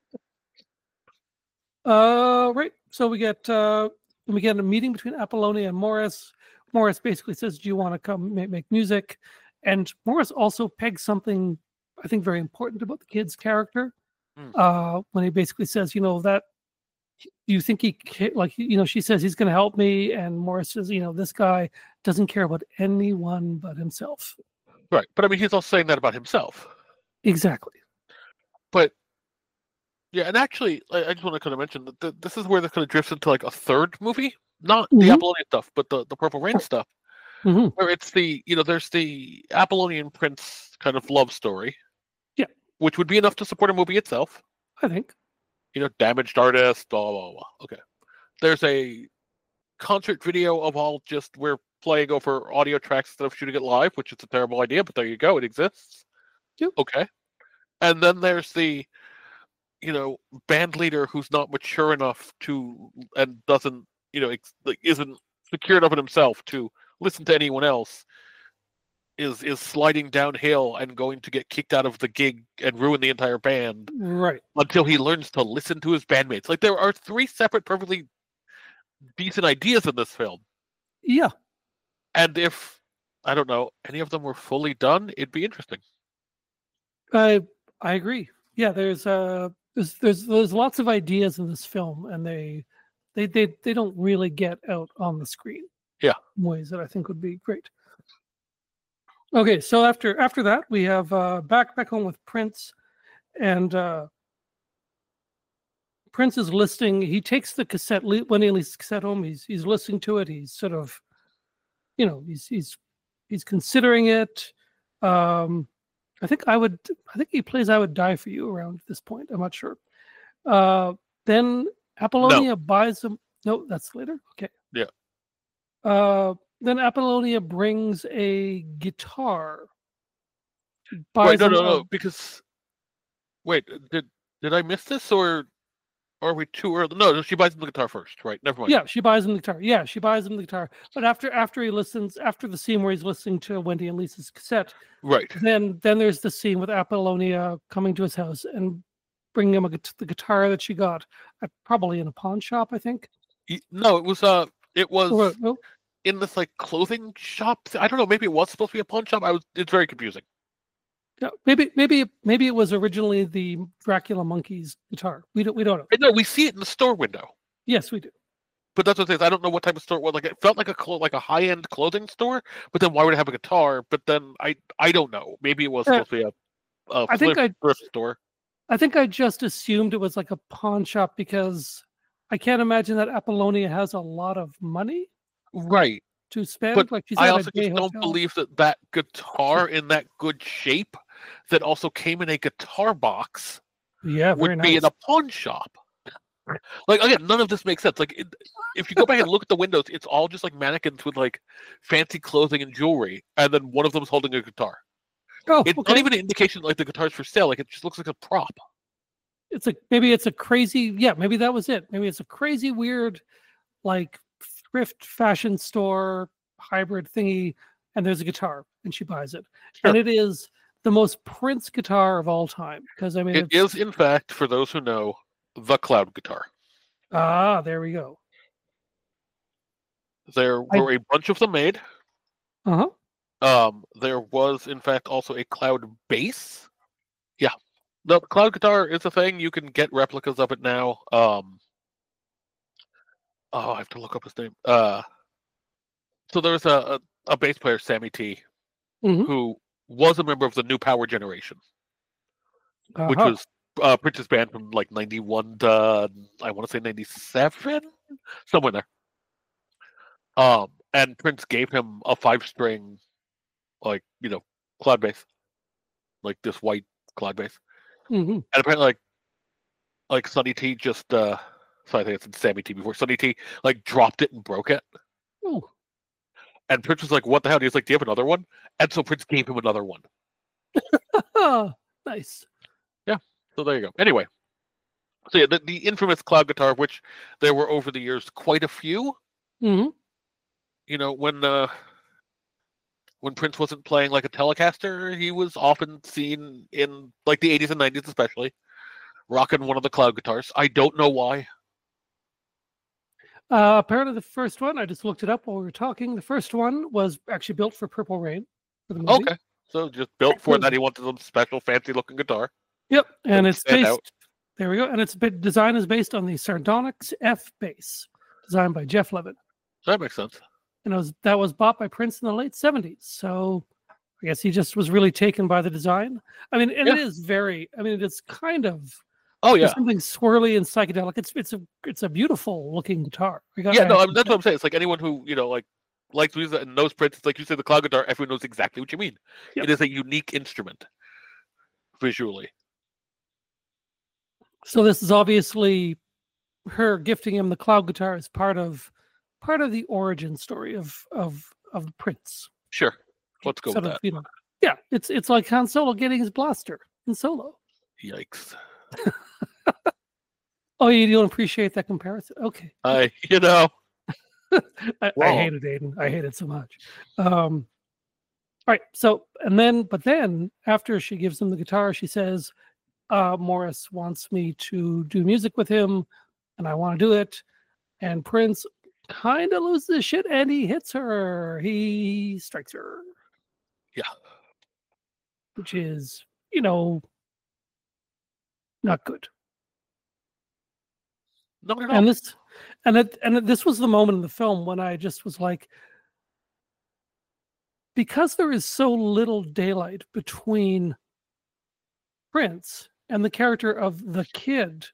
uh, right. So we get, uh, we get a meeting between Apollonia and Morris. Morris basically says, do you want to come make, make music? And Morris also pegs something I think very important about the kid's character. Mm. Uh, when he basically says, you know, that you think he ca- like, you know, she says he's going to help me, and Morris says, you know, this guy doesn't care about anyone but himself. Right. But I mean, he's also saying that about himself. Exactly. But yeah, and actually, I, I just want to kind of mention that th- this is where this kind of drifts into like a third movie, not the Mhm. Apollonian stuff, but the, the Purple Rain stuff, Mhm. where it's the, you know, there's the Apollonian Prince kind of love story. Yeah. Which would be enough to support a movie itself. I think. You know, damaged artist, blah, blah, blah. Okay. There's a concert video of all just we're playing over audio tracks instead of shooting it live, which is a terrible idea, but there you go. It exists. Yep. Okay. And then there's the, you know, band leader who's not mature enough to, and doesn't, you know, ex- like isn't secure enough in himself to listen to anyone else, is is sliding downhill and going to get kicked out of the gig and ruin the entire band Right. until he learns to listen to his bandmates. Like, there are three separate, perfectly decent ideas in this film. Yeah. And if, I don't know, any of them were fully done, it'd be interesting. I I agree. Yeah, there's uh there's there's there's lots of ideas in this film, and they they they they don't really get out on the screen. Yeah. In ways that I think would be great. Okay, so after after that we have uh back back home with Prince, and uh Prince is listening. He takes the cassette li- when he leaves the cassette home. He's he's listening to it. He's sort of, you know, he's he's he's considering it. Um, I think I would. I think he plays "I Would Die for You" around this point. I'm not sure. Uh, then Apollonia buys him. No, that's later. Okay. Yeah. Uh, then Apollonia brings a guitar. She buys Wait, no, him no, a- no, because wait, did did I miss this, or are we too early? No, no, she buys him the guitar first, right? Never mind. Yeah, she buys him the guitar. Yeah, she buys him the guitar. But after after he listens, after the scene where he's listening to Wendy and Lisa's cassette, Right. then then there's the scene with Apollonia coming to his house and bringing him a, guit- the guitar that she got, uh, probably in a pawn shop, I think. Y- No, it was uh, it was Or, no? in this like clothing shop. I don't know. Maybe it was supposed to be a pawn shop. I was. It's very confusing. Yeah, maybe maybe maybe it was originally the Dracula Monkeys guitar. We don't we don't know. I know we see it in the store window, Yes, we do. but that's what it is. I don't know what type of store it was. Like, it felt like a clo- like a high end clothing store, but then why would it have a guitar? But then I I don't know. Maybe it was Uh, supposed to be a, a I think flip- I- thrift store. I think I just assumed it was like a pawn shop because I can't imagine that Apollonia has a lot of money Right. to spend. But like she's I at a also day just don't hotel. believe that that guitar in that good shape that also came in a guitar box Yeah, very would be nice. in a pawn shop. Like, again, none of this makes sense. Like, it, if you go back and look at the windows, it's all just like mannequins with like fancy clothing and jewelry, and then one of them's holding a guitar. Oh, It's okay. not even an indication like the guitar's for sale. Like, it just looks like a prop. It's a maybe it's a crazy yeah maybe that was it. Maybe it's a crazy weird like thrift fashion store hybrid thingy, and there's a guitar and she buys it, and Sure. it is the most Prince guitar of all time because I mean It it's, is, in fact, for those who know, the cloud guitar. ah there we go. There I- were a bunch of them made. Uh huh. Um, there was, in fact, also a cloud bass. Yeah, the cloud guitar is a thing. You can get replicas of it now. Um, oh, I have to look up his name. Uh, so there's a, a a bass player, Sammy T, Mhm. who was a member of the New Power Generation, which Uh-huh. was uh, Prince's band from like ninety-one to I want to say ninety-seven, somewhere there. Um, and Prince gave him a five-string, like, you know, cloud bass, like this white cloud bass. hmm And apparently, like, like Sonny T just, uh, sorry, I think it's Sammy T before, Sonny T, like, dropped it and broke it. Oh, And Prince was like, what the hell? He was like, do you have another one? And so Prince gave him another one. nice. So there you go. Anyway, so yeah, the, the infamous cloud guitar, of which there were over the years quite a few. hmm You know, when uh, when Prince wasn't playing like a Telecaster, he was often seen in like the eighties and nineties, especially rocking one of the cloud guitars. I don't know why. Uh, apparently, the first one, I just looked it up while we were talking. The first one was actually built for Purple Rain for the movie. Okay, so just built for that, he wanted some special, fancy-looking guitar. Yep, and Don't it's stand based. out. There we go, and its bit design is based on the Sardonyx F bass, designed by Jeff Levin, That makes sense. and it was that was bought by Prince in the late seventies. So I guess he just was really taken by the design. I mean, and it Yeah. is very. I mean, it's kind of Oh there's yeah, something swirly and psychedelic. It's it's a it's a beautiful looking guitar. I got- yeah. I No, I have mean, to that's say. what I'm saying. It's like anyone who you know like likes music and knows Prince. It's like you say the cloud guitar. Everyone knows exactly what you mean. Yep. It is a unique instrument visually. So this is obviously her gifting him the cloud guitar as part of part of the origin story of of of Prince. Sure, let's go Sort with of, that. you know, yeah, it's it's like Han Solo getting his blaster in Solo. Yikes! Oh, you don't appreciate that comparison? Okay, I, you know, I, I Wrong. hate it, Aiden. I hate it so much. Um, all right, so and then, but then after she gives him the guitar, she says, uh, "Morris wants me to do music with him, and I want to do it." And Prince kind of loses his shit, and he hits her. He strikes her. Yeah. Which is, you know, not good. not at all. And this, and it, and it, this was the moment in the film when I just was like, because there is so little daylight between Prince and the character of the kid,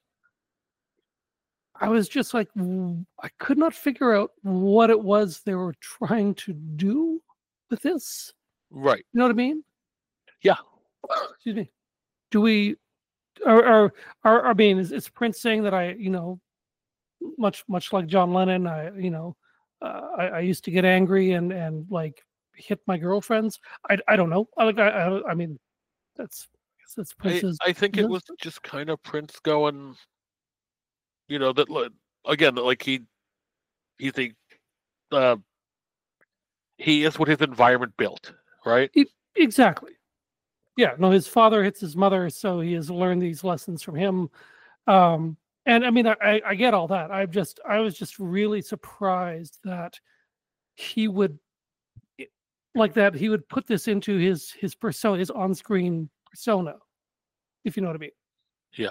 I was just like, w- I could not figure out what it was they were trying to do with this. Right. You know what I mean? Yeah. Excuse me. Do we, or, or, or I mean, is, is Prince saying that I, you know, much, much like John Lennon, I, you know, uh, I, I used to get angry and, and like hit my girlfriends. I, I don't know. I, like, I, I, I mean, that's, I guess that's I, Prince's. I think it yeah. was just kind of Prince going, you know, that li- again, that, like he, he's a, uh, he is what his environment built, right? Exactly. Yeah. No, his father hits his mother, so he has learned these lessons from him. Um, and I mean, I, I I get all that. I'm just, I was just really surprised that he would, like that, he would put this into his his persona, his on-screen persona, if you know what I mean. Yeah.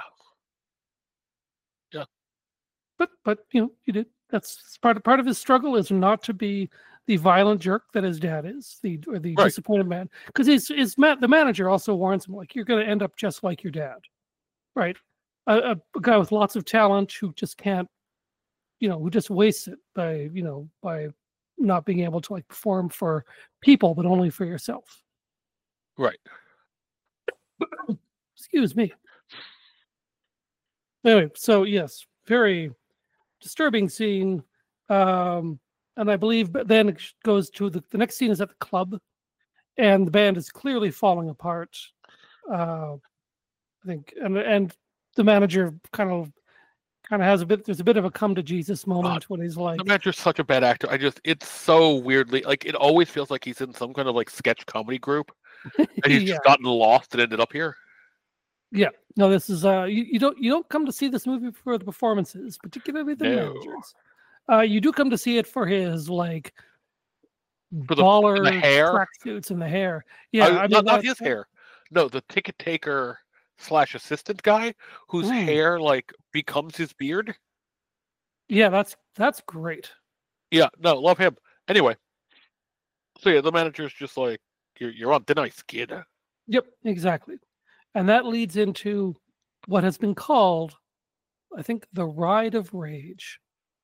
Yeah. But but you know, he did. That's part of part of his struggle is not to be the violent jerk that his dad is, the or the Right. disappointed man. Because his his ma- the manager also warns him, like, you're going to end up just like your dad, right? A, a, a guy with lots of talent who just can't, you know, who just wastes it by you know by not being able to like perform for people, but only for yourself. Right. Excuse me. Anyway, so yes, very disturbing scene. Um, and I believe but then it goes to the, the next scene is at the club, and the band is clearly falling apart. Uh, I think, and and the manager kind of kind of has a bit. There's a bit of a come to Jesus moment when he's like, The manager's such a bad actor. I just, it's so weirdly, like, it always feels like he's in some kind of like sketch comedy group, and he's yeah, just gotten lost and ended up here. yeah. No, this is uh, you, you don't you don't come to see this movie for the performances, particularly the No. managers. Uh, you do come to see it for his like For the- baller the hair? tracksuits and the hair. Yeah, I- I, mean, not, not that- his hair. No, the ticket taker slash assistant guy whose Hmm. hair like becomes his beard. Yeah, that's that's great. Yeah, no, love him. Anyway, so yeah, the manager's just like, you're you're on thin ice, kid. Yep, exactly. And that leads into what has been called, I think, the Ride of Rage.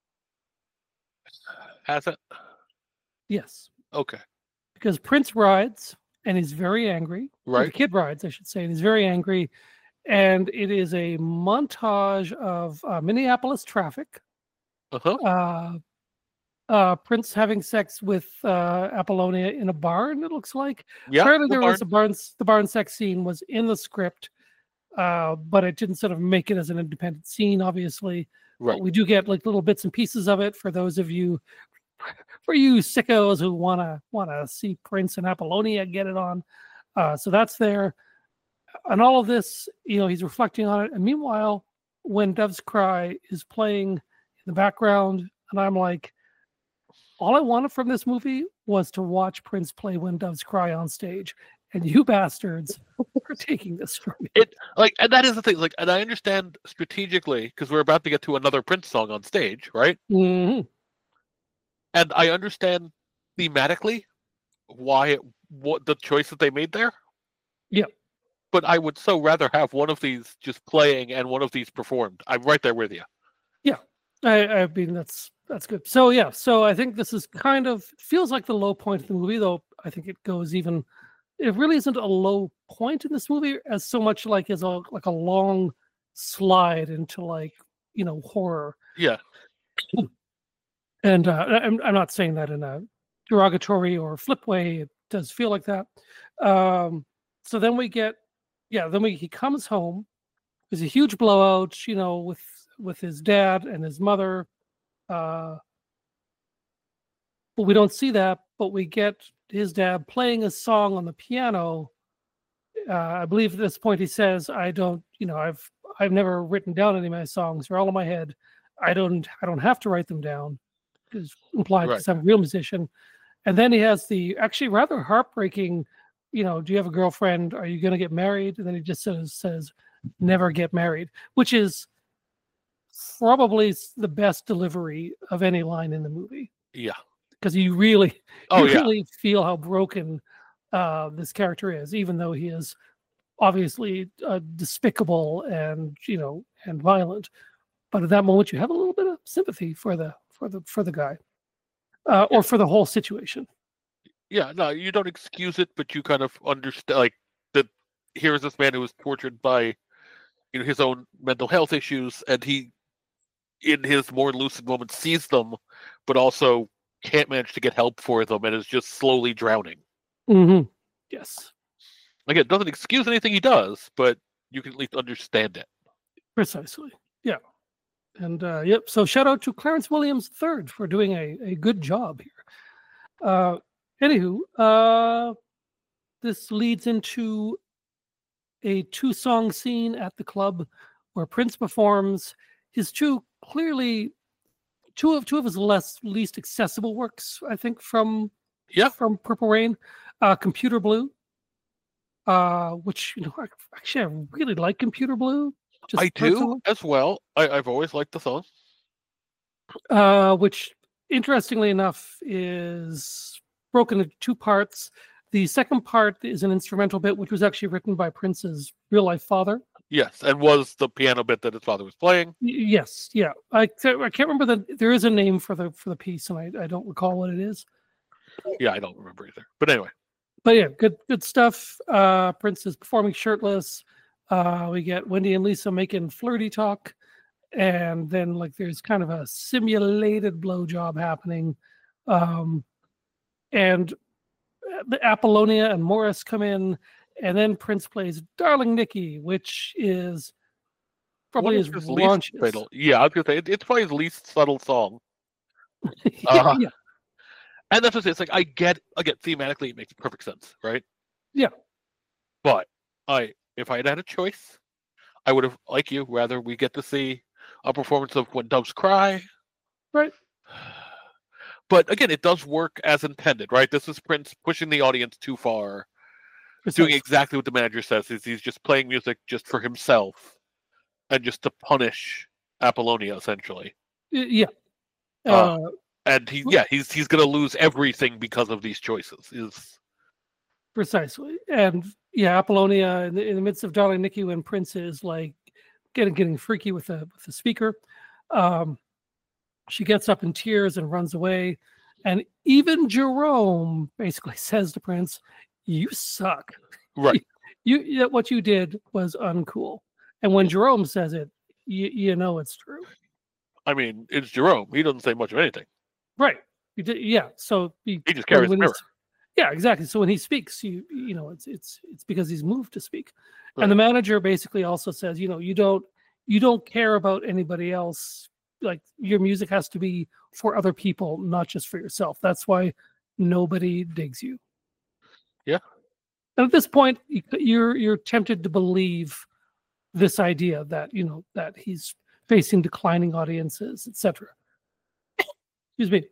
Has it? Yes, Okay. because Prince rides and he's very angry. or Right. The kid rides, I should say, and he's very angry. and it is a montage of uh, Minneapolis traffic. Uh-huh. Uh, uh, Prince having sex with uh, Apollonia in a barn. It looks like. Yeah, Apparently, the there barn. was a barn. The barn sex scene was in the script, uh, but it didn't sort of make it as an independent scene. Obviously, Right. but we do get like little bits and pieces of it for those of you, for you sickos who wanna wanna see Prince and Apollonia get it on. Uh, so that's there, and all of this, you know, he's reflecting on it. And meanwhile, When Doves Cry is playing in the background, and I'm like, all I wanted from this movie was to watch Prince play When Doves Cry on stage, and you bastards are taking this from me. It like, and that is the thing. Like, and I understand strategically because we're about to get to another Prince song on stage, right? Mm-hmm. And I understand thematically why it, what the choice that they made there. Yeah. But I would so rather have one of these just playing and one of these performed. I'm right there with you. Yeah, I, I mean that's that's good. So yeah, so I think this is kind of feels like the low point of the movie, though I think it goes even. It really isn't a low point in this movie as so much like as a like a long slide into like you know horror. Yeah. And uh, I'm I'm not saying that in a derogatory or flip way. It does feel like that. Um, so then we get, yeah, then we he comes home. There's a huge blowout, you know, with with his dad and his mother. Uh, but we don't see that. But we get his dad playing a song on the piano. Uh, I believe at this point he says, "I don't, you know, I've I've never written down any of my songs. They're all in my head. I don't I don't have to write them down." Is implied because Right. I'm a real musician. And then he has the actually rather heartbreaking, you know, do you have a girlfriend? Are you going to get married? And then he just says, says, never get married, which is probably s- the best delivery of any line in the movie Yeah. because you really, Oh you yeah. really feel how broken uh, this character is, even though he is obviously uh, despicable and you know and violent. But at that moment, you have a little bit of sympathy for the for the for the guy, uh, or for the whole situation. Yeah. No, you don't excuse it, but you kind of understand. Like that. Here's this man who was tortured by, you know, his own mental health issues, and he, in his more lucid moments, sees them, but also can't manage to get help for them, and is just slowly drowning. Mm-hmm. Yes, Like it doesn't excuse anything he does, but you can at least understand it. precisely. Yeah, and uh, yep. So shout out to Clarence Williams the third for doing a, a good job here. Uh, anywho, uh, this leads into a two song scene at the club where Prince performs his two clearly two of two of his less least accessible works, I think, from Yeah. from Purple Rain, uh, Computer Blue, uh, which you know I- actually I really like Computer Blue. Just I do personally. as well. I, I've always liked the song. Uh, which interestingly enough is broken into two parts. The second part is an instrumental bit, which was actually written by Prince's real life father. Yes, and was the piano bit that his father was playing. Y- Yes, yeah. I ca- I can't remember that there is a name for the for the piece, and I, I don't recall what it is. Yeah, I don't remember either. But anyway, But yeah, good good stuff. Uh, Prince is performing shirtless. Uh, we get Wendy and Lisa making flirty talk, and then like there's kind of a simulated blowjob happening, um, and uh, the Apollonia and Morris come in, and then Prince plays "Darling Nikki," which is probably what his is his least raunchiest. fatal? Yeah, I was gonna say it, it's probably his least subtle song. yeah, Uh, yeah, And that's what it's like. I get again thematically, it makes perfect sense, right? Yeah. But I, if I had had a choice, I would have, like you, rather we get to see a performance of When Doves Cry. Right. But again, it does work as intended, right? This is Prince pushing the audience too far, doing precisely. exactly what the manager says. Is he's just playing music just for himself, and just to punish Apollonia, essentially. Y- Yeah. Uh, Uh, And he, yeah, he's he's gonna lose everything because of these choices. Is Precisely. And yeah, Apollonia in the, in the midst of Darling Nikki when Prince is like getting getting freaky with the with the speaker. Um, she gets up in tears and runs away. And even Jerome basically says to Prince, "You suck. right. You, you what you did was uncool." And when Jerome says it, you, you know it's true. I mean, it's Jerome. He doesn't say much of anything. Right. You did, yeah. So he, He just carries when the mirror. Yeah, exactly. So when he speaks, you you know, it's it's it's because he's moved to speak. Right. And the manager basically also says, you know, you don't you don't care about anybody else. Like your music has to be for other people, not just for yourself. That's why nobody digs you. Yeah. And at this point, you- you're you're tempted to believe this idea that, you know, that he's facing declining audiences, et cetera. Excuse me.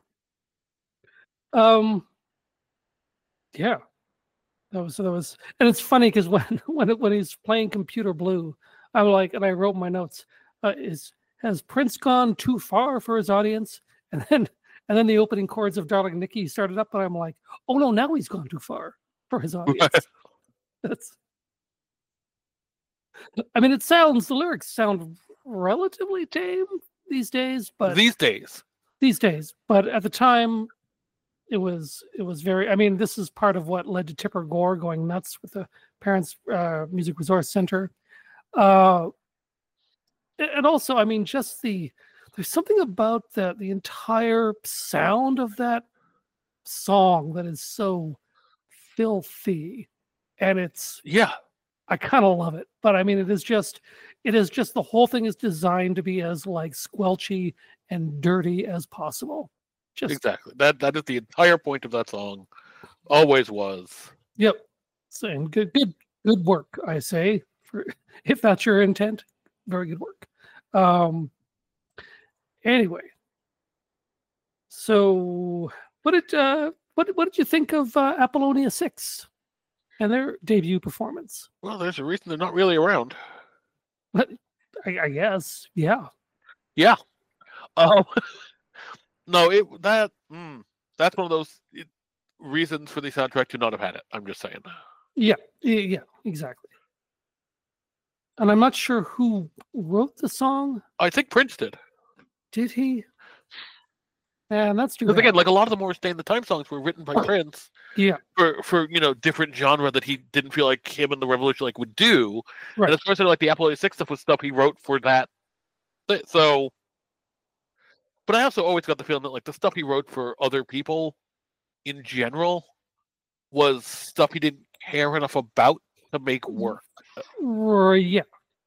Um yeah. That was that was, and it's funny because when when when he's playing Computer Blue, I'm like, and I wrote in my notes, uh, is has Prince gone too far for his audience? And then and then the opening chords of Darling Nikki started up, and I'm like, oh no, now he's gone too far for his audience. That's, I mean, it sounds the lyrics sound relatively tame these days, but These days. these days, but at the time. It was it was very. I mean, this is part of what led to Tipper Gore going nuts with the Parents uh, Music Resource Center, uh, and also, I mean, just the there's something about the the entire sound of that song that is so filthy, and it's Yeah. I kind of love it. But I mean, it is just it is just the whole thing is designed to be as like squelchy and dirty as possible. Just Exactly. That that is the entire point of that song. Always was. Yep. So, and good, good, good work. I say, for if that's your intent, very good work. Um. Anyway, so what did uh, what what did you think of uh, Apollonia Six and their debut performance? Well, there's a reason they're not really around. I, I guess, yeah. Yeah. Um, no, it that mm, that's one of those it, reasons for the soundtrack to not have had it. I'm just saying. Yeah, yeah, yeah, exactly. And I'm not sure who wrote the song. I think Prince did. Did he? And that's too Because bad. again, like a lot of the more Stay in the Time songs were written by Prince Yeah, for for you know different genre that he didn't feel like him and the Revolution like would do. right. And as far as like the Apollo Six stuff was stuff he wrote for that. So, but I also always got the feeling that like the stuff he wrote for other people, in general, was stuff he didn't care enough about to make work. Or, yeah.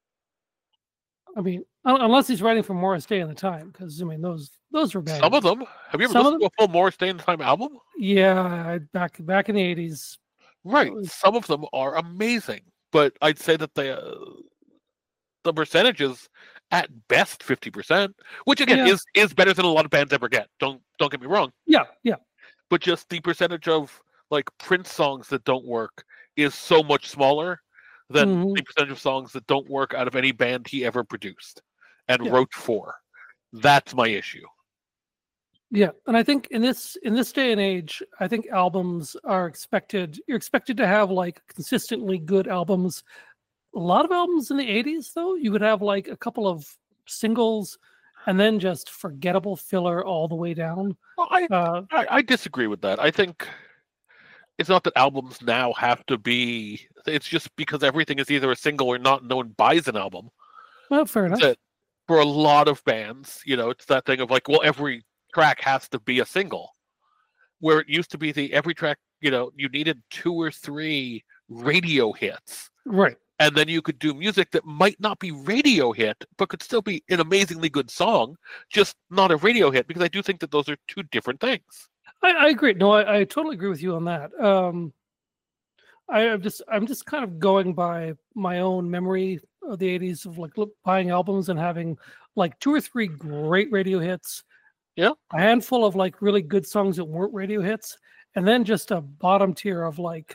I mean, un- unless he's writing for Morris Day in the Time, because I mean, those those were bad. Some of them. Have you ever Some of listened to a full Morris Day in the Time album? Yeah, I- back back in the eighties. Right. was- Some of them are amazing, but I'd say that they, uh, the percentages at best fifty percent, which again Yeah. is is better than a lot of bands ever get. Don't don't get me wrong, Yeah, yeah, but just the percentage of like Prince songs that don't work is so much smaller than Mhm. the percentage of songs that don't work out of any band he ever produced and Yeah. wrote for. That's my issue. yeah. And I think in this in this day and age, I think albums are expected. You're expected to have like consistently good albums. A lot of albums in the eighties, though, you would have like a couple of singles, and then just forgettable filler all the way down. Well, I, Uh, I I disagree with that. I think it's not that albums now have to be. It's just because everything is either a single or not. No one buys an album. well, fair enough. That for a lot of bands, you know, it's that thing of like, well, every track has to be a single. Where it used to be the every track, you know, you needed two or three radio hits. Right. And then you could do music that might not be radio hit, but could still be an amazingly good song, just not a radio hit, because I do think that those are two different things. I, I agree. No, I, I totally agree with you on that. Um, I, I'm just I'm just kind of going by my own memory of the eighties of like look, buying albums and having like two or three great radio hits. Yeah. A handful of like really good songs that weren't radio hits, and then just a bottom tier of like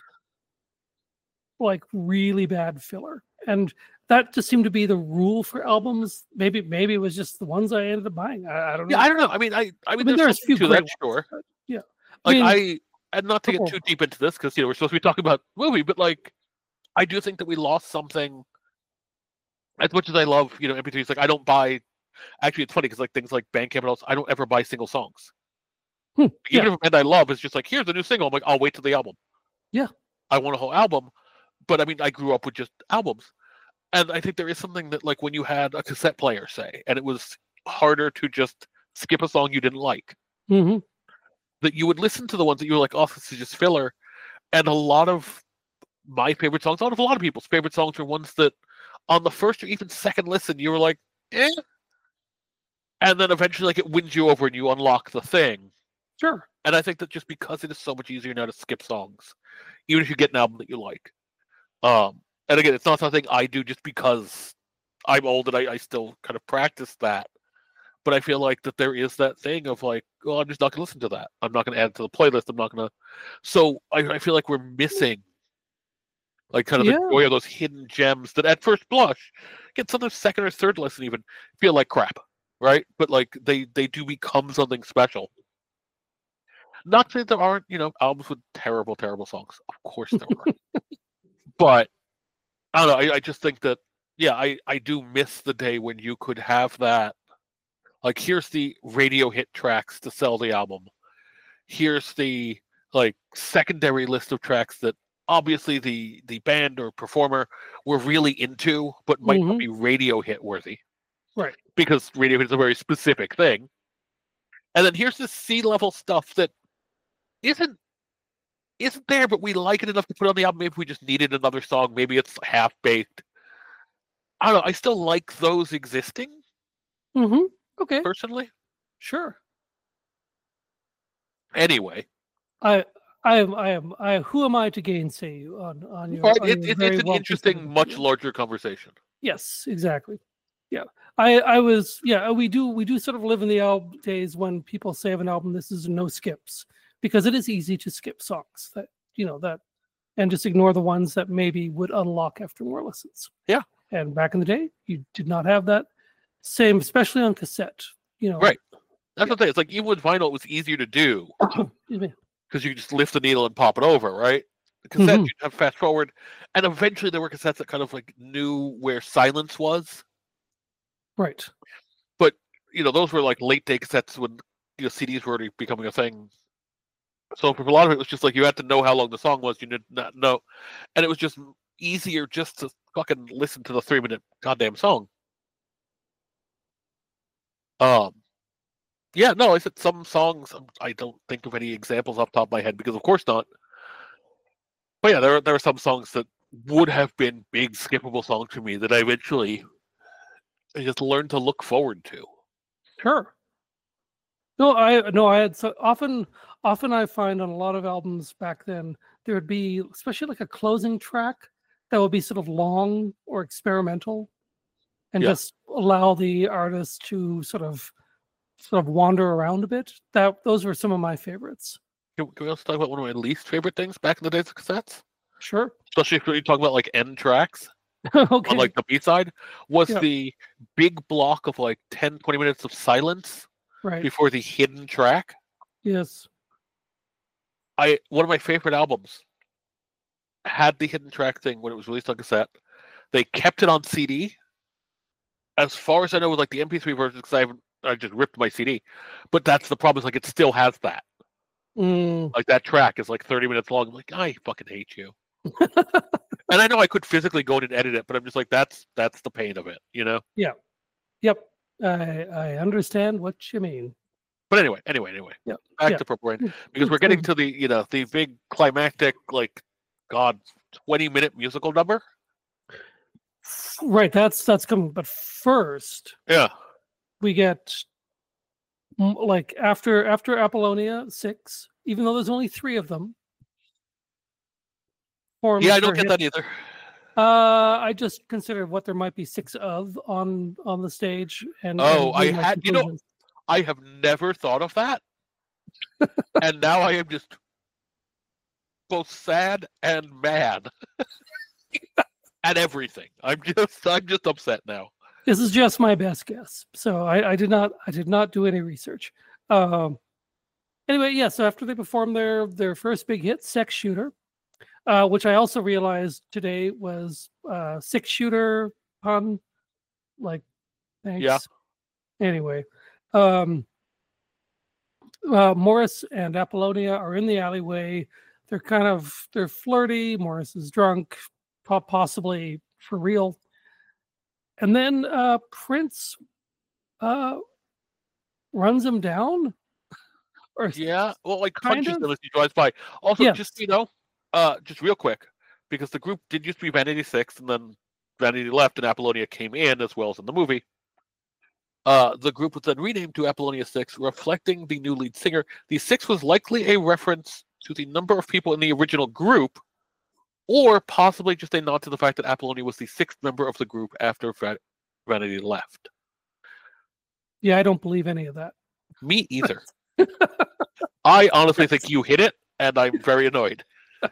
like really bad filler. And that just seemed to be the rule for albums. Maybe maybe it was just the ones I ended up buying. I, I don't know. Yeah, I don't know. I mean, I I mean, I mean, there's, there's a something few to that, great sure. ones, but yeah. Like mean, I, and not to get couple- too deep into this, because you know we're supposed to be talking about movie, but like, I do think that we lost something. As much as I love, you know, M P threes, like I don't buy. Actually, it's funny because like things like Bandcamp and else, I don't ever buy single songs. Hmm, Even yeah. if a band I love is just like, here's a new single, I'm like, I'll wait till the album. Yeah. I want a whole album, but I mean, I grew up with just albums, and I think there is something that, like, when you had a cassette player, say, and it was harder to just skip a song you didn't like, Mm-hmm. that you would listen to the ones that you were like, oh, this is just filler. And a lot of my favorite songs, a lot of a lot of people's favorite songs, are ones that on the first or even second listen, you were like, eh. And then eventually, like, it wins you over and you unlock the thing. Sure. And I think that just because it is so much easier now to skip songs, even if you get an album that you like. Um, and again, it's not something I do just because I'm old and I, I still kind of practice that. But I feel like that there is that thing of like, oh, I'm just not going to listen to that. I'm not going to add it to the playlist. I'm not going to. So I, I feel like we're missing, like, kind of Yeah. the joy of those hidden gems that at first blush, get sometimes second or third listen even, feel like crap, right? But like they, they do become something special. Not that there aren't, you know, albums with terrible, terrible songs. Of course there are. But I don't know. I, I just think that, yeah, I, I do miss the day when you could have that. Like, here's the radio hit tracks to sell the album. Here's the, like, secondary list of tracks that obviously the the band or performer were really into, but might Mhm. not be radio hit worthy. Right. Because radio hit is a very specific thing. And then here's this C-level stuff that isn't isn't there, but we like it enough to put on the album. Maybe we just needed another song. Maybe it's half-baked. I don't know. I still like those existing, Mm-hmm. Okay. personally. Sure. Anyway. I I am I am I who am I to gainsay you on on your, Right, on it, your it, very it's an well interesting, considered much opinion. larger conversation. Yes, exactly. Yeah. I I was yeah, we do we do sort of live in the album days when people say of an album this is no skips, because it is easy to skip songs that, you know, that and just ignore the ones that maybe would unlock after more listens. Yeah. And back in the day, you did not have that same, especially on cassette, you know. Right. That's Yeah. the thing. It's like, even with vinyl, it was easier to do Excuse me. because you could just lift the needle and pop it over, right? The cassette, Mhm. you'd have fast forward, and eventually there were cassettes that kind of like knew where silence was. Right. But, you know, those were like late day cassettes when, you know, C Ds were already becoming a thing. So for a lot of it, it was just like you had to know how long the song was. You did not know, and it was just easier just to fucking listen to the three minute goddamn song. Um, yeah, no, I said some songs. um, I don't think of any examples off the top of my head because, of course, not. But yeah, there are, there are some songs that would have been big skippable songs for me that I eventually I just learned to look forward to. Sure. No, I no, I had so often often I find on a lot of albums back then there would be, especially like a closing track that would be sort of long or experimental, and Yeah. just allow the artist to sort of sort of wander around a bit. That those were some of my favorites. Can, can we also talk about one of my least favorite things back in the days of cassettes? Sure. Especially if you talk about like end tracks Okay. on like the B side, was Yeah. the big block of like ten, twenty minutes of silence Right. before the hidden track. Yes. I one of my favorite albums had the hidden track thing when it was released on cassette. They kept it on C D. As far as I know, with like the M P three version, because I haven't, I just ripped my C D. But that's the problem. Is like it still has that. Mm, Like that track is like thirty minutes long. I'm like, I fucking hate you. And I know I could physically go in and edit it, but I'm just like, that's that's the pain of it, you know. yep. I I understand what you mean. But anyway, anyway, anyway. Yep. Back Yeah. to Purple Rain, because we're getting to the you know the big climactic, like, God, twenty minute musical number. Right. That's that's coming. But first, Yeah. we get m- like after after Apollonia six, even though there's only three of them. Forms Yeah, I don't for get hit- that either. Uh, I just considered what there might be six of on on the stage, and Oh, and I drew my had- you know- conclusions. I have never thought of that. And now I am just both sad and mad. At everything. I'm just I'm just upset now. This is just my best guess, so I, I did not I did not do any research. Um, anyway, yeah. So after they performed their their first big hit, "Sex Shooter," uh, which I also realized today was uh, six shooter pun. Like, thanks. Yeah. Anyway, um, uh, Morris and Apollonia are in the alleyway. They're kind of they're flirty. Morris is drunk, po- possibly for real. and then uh, Prince uh, runs him down, or Yeah, well, like kind punches of. them as he drives by. Also, Yes. just so you know, uh, just real quick, because the group did used to be Vanity Six, and then Vanity left, and Apollonia came in as well as in the movie. Uh, the group was then renamed to Apollonia Six, reflecting the new lead singer. The Six was likely a reference to the number of people in the original group, or possibly just a nod to the fact that Apollonia was the sixth member of the group after Va- Vanity left. Yeah, I don't believe any of that. Me either. I honestly think you hit it, and I'm very annoyed.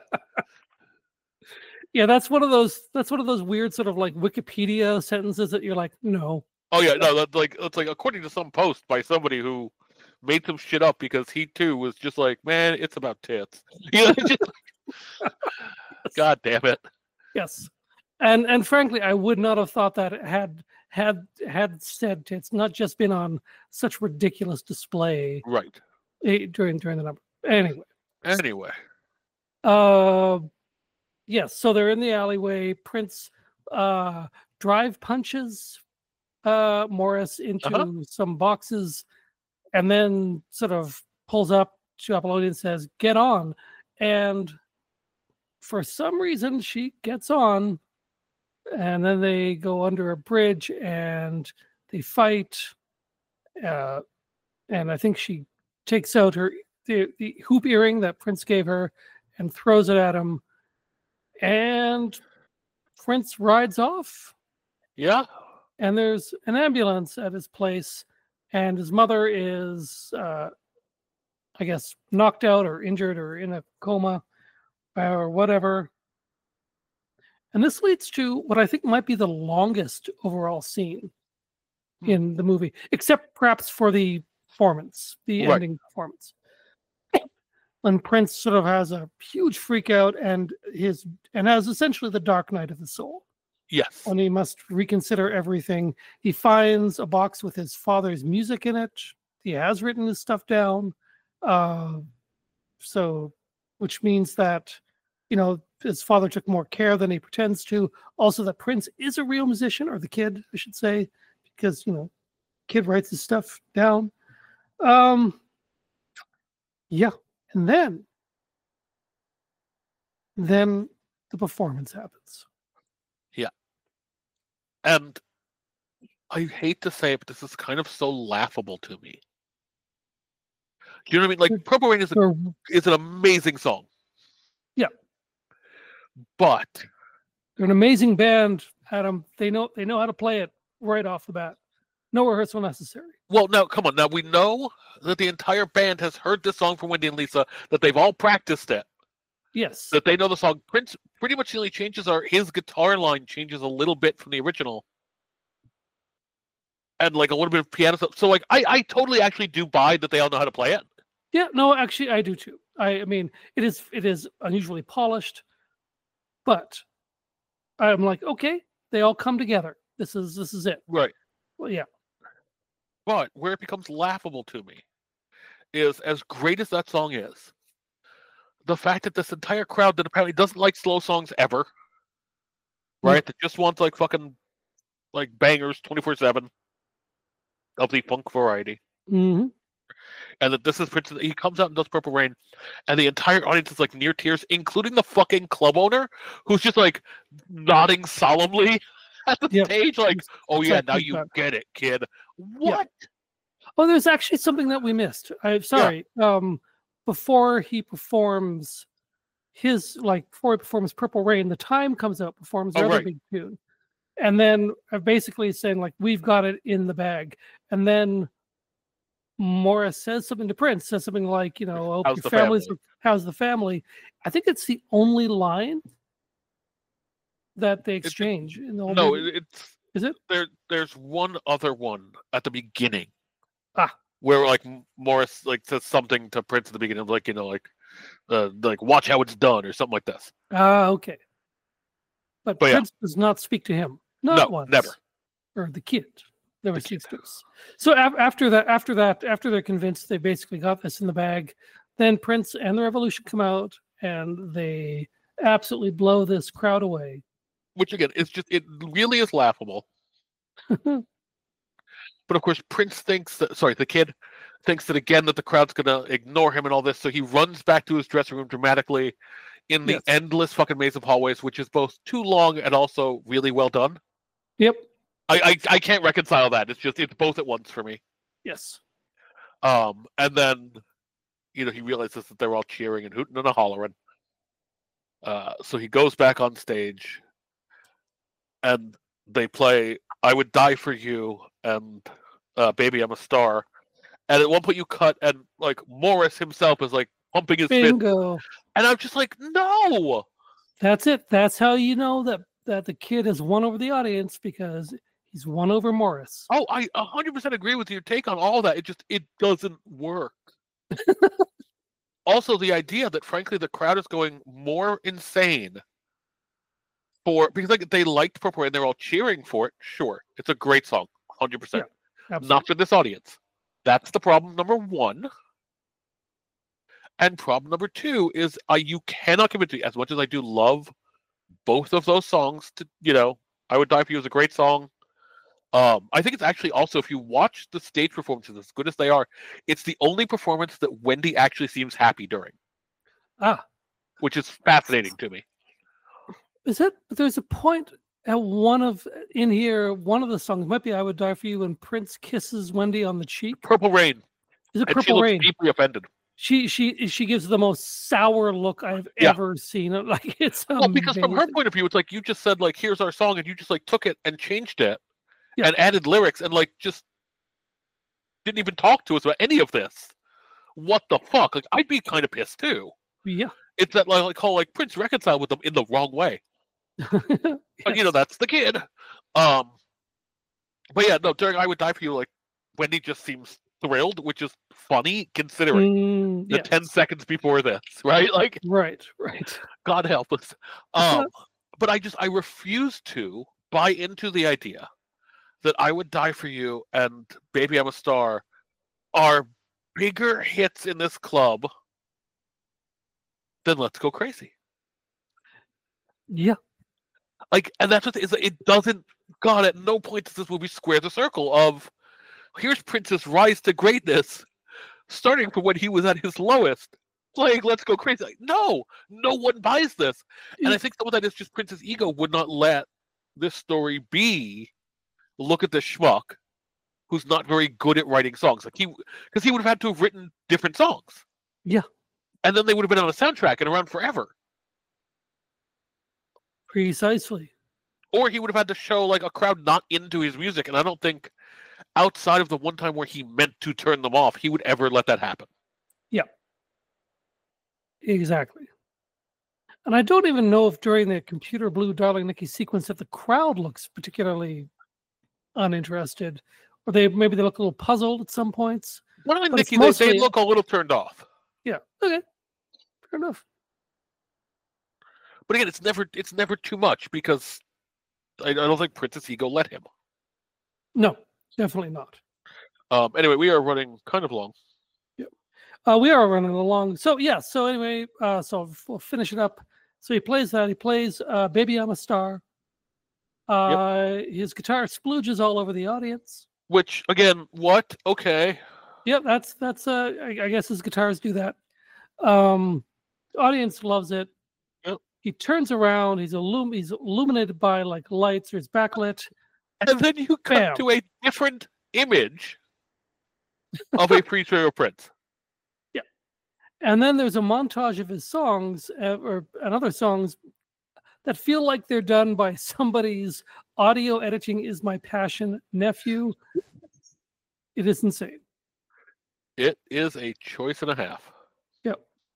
Yeah, that's one of those. That's one of those weird sort of like Wikipedia sentences that you're like, no. Oh yeah, no, that's like it's like according to some post by somebody who made some shit up because he too was just like, man, it's about tits. You know, just, God damn it. Yes, and and frankly, I would not have thought that it had had had said tits, not just been on such ridiculous display Right. eh, during during the number. Anyway, Anyway, uh, yes. So they're in the alleyway. Prince uh, drive punches uh, Morris into Uh-huh. some boxes, and then sort of pulls up to Apollonia and says, "Get on." And for some reason, she gets on, and then they go under a bridge and they fight. Uh, and I think she takes out her the, the hoop earring that Prince gave her and throws it at him. And Prince rides off. yeah, And there's an ambulance at his place, and his mother is, uh, I guess, knocked out or injured or in a coma or whatever. And this leads to what I think might be the longest overall scene Hmm. in the movie, except perhaps for the performance, the Right. ending performance. When Prince sort of has a huge freak out and his and has essentially the dark night of the soul. yes, And he must reconsider everything. He finds a box with his father's music in it. He has written his stuff down. Uh, so, which means that, you know, his father took more care than he pretends to. Also, that Prince is a real musician, or the kid, I should say, because, you know, kid writes his stuff down. Um, yeah. And then, then the performance happens. and I hate to say it, but this is kind of so laughable to me. Do you know what I mean? Like, Purple Rain is a, Or- is an amazing song. Yeah. But They're an amazing band, Adam. They know they know how to play it right off the bat. No rehearsal necessary. well, now come on. Now we know that the entire band has heard this song from Wendy and Lisa. That they've all practiced it. Yes. That they know the song. Prince pretty much the only changes are his guitar line changes a little bit from the original, and like a little bit of piano stuff. So like I, I totally actually do buy that they all know how to play it. Yeah, no, actually I do too. I, I mean, it is it is unusually polished, but I'm like, okay, they all come together. This is this is it. Right. Well, yeah. But where it becomes laughable to me is as great as that song is, the fact that this entire crowd that apparently doesn't like slow songs ever, right? That just wants like fucking like bangers twenty-four seven of the funk variety. hmm And that this is Prince, he comes out and does Purple Rain, and the entire audience is like near tears, including the fucking club owner, who's just like nodding solemnly at the Yep. stage, like, "Oh It's yeah, like now he's you got- get it, kid." What? Oh, there's actually something that we missed. I'm sorry. Um, before he performs his like before he performs Purple Rain, the Time comes out, performs their Oh, other right. big tune, and then uh, basically saying like, "We've got it in the bag," and then Morris says something to Prince, says something like, you know, "Oh, How's your the family's family?" how's the family?" I think it's the only line that they exchange in the whole No, movie. it- it's Is it? there. There's one other one at the beginning. Ah. Where like M- Morris like says something to Prince at the beginning, like you know, like, uh, like watch how it's done or something like this. Ah, okay. But, But yeah. Prince does not speak to him. Not No, once. never. Or the kid never The kid. speaks to us. So af- after that, after that, after they're convinced they basically got this in the bag, then Prince and the Revolution come out and they absolutely blow this crowd away. Which again, it's just it really is laughable. But of course, Prince thinks that, sorry, the kid thinks that again that the crowd's going to ignore him and all this, so he runs back to his dressing room dramatically in the Yes. endless fucking maze of hallways, which is both too long and also really well done. Yep. I, I, I can't reconcile that. It's just, it's both at once for me. Yes. Um, and then, you know, he realizes that they're all cheering and hooting and a hollering. Uh, so he goes back on stage and they play I Would Die For You and uh, Baby I'm a Star. And at one point you cut and like Morris himself is like pumping his fist. Bingo. And I'm just like, no. That's it. That's how you know that that the kid has won over the audience, because he's won over Morris. Oh, I one hundred percent agree with your take on all that. It just, it doesn't work. Also, the idea that, frankly, the crowd is going more insane for, because like they liked Purple Rain, they're all cheering for it. Sure, it's a great song, one hundred percent. Yeah, absolutely. Not for this audience. That's the problem number one. And problem number two is uh, you cannot convince me, as much as I do love both of those songs, to, you know, I Would Die For You is a great song. Um, I think it's actually also, if you watch the stage performances, as good as they are, it's the only performance that Wendy actually seems happy during. Ah. Which is fascinating to me. Is it? There's a point at one of, in here, one of the songs, might be I Would Die For You, when Prince kisses Wendy on the cheek. Purple Rain. Is it And Purple she looks Rain? deeply offended. She she she gives the most sour look I've Yeah. ever seen. Like, it's Well, because from her amazing. point of view, it's like you just said, like, here's our song, and you just like took it and changed it Yeah. and added lyrics and like just didn't even talk to us about any of this. What the fuck? Like, I'd be kind of pissed too. Yeah. It's that like whole like Prince reconciled with them in the wrong way. But you know, that's the kid. Um but yeah, no, during I Would Die For You, like Wendy just seems thrilled, which is funny considering Mm, the yes. ten seconds before this, right? Like, Right, right. God help us. Um, but I just I refuse to buy into the idea that I Would Die For You and Baby I'm a Star are bigger hits in this club than Let's Go Crazy. Yeah. Like, and that's what it is. It doesn't. God, at no point does this movie square the circle of here's Prince's rise to greatness, starting from when he was at his lowest, playing Let's Go Crazy. Like, no, no one buys this. And I think some of that is just Prince's ego would not let this story be, look at this schmuck who's not very good at writing songs. Like he, because he would have had to have written different songs. Yeah. And then they would have been on a soundtrack and around forever. Precisely. Or he would have had to show like a crowd not into his music. And I don't think outside of the one time where he meant to turn them off, he would ever let that happen. Yeah. Exactly. And I don't even know if during the Computer Blue Darling Nikki sequence that the crowd looks particularly uninterested, or they maybe they look a little puzzled at some points. Darling But it's Nikki, they, mostly- they look a little turned off. Yeah. Okay. Fair enough. But again, it's never it's never too much because I, I don't think Prince's ego let him. No, definitely not. Um, anyway, we are running kind of long. Uh, we are running along. So yeah. So anyway, uh, so we'll finish it up. So he plays that. He plays uh, "Baby I'm a Star." Uh, His guitar splooges all over the audience. Which again, what? Okay. Yep, that's that's. Uh, I, I guess his guitars do that. Um, audience loves it. Yep. He turns around. He's illum- He's illuminated by like lights, or it's backlit. And then you cut Bam. to a different image of a pre-trailer Prince. And then there's a montage of his songs, uh, or and other songs that feel like they're done by somebody's audio editing is my passion nephew. It is insane. It is a choice and a half. Yep.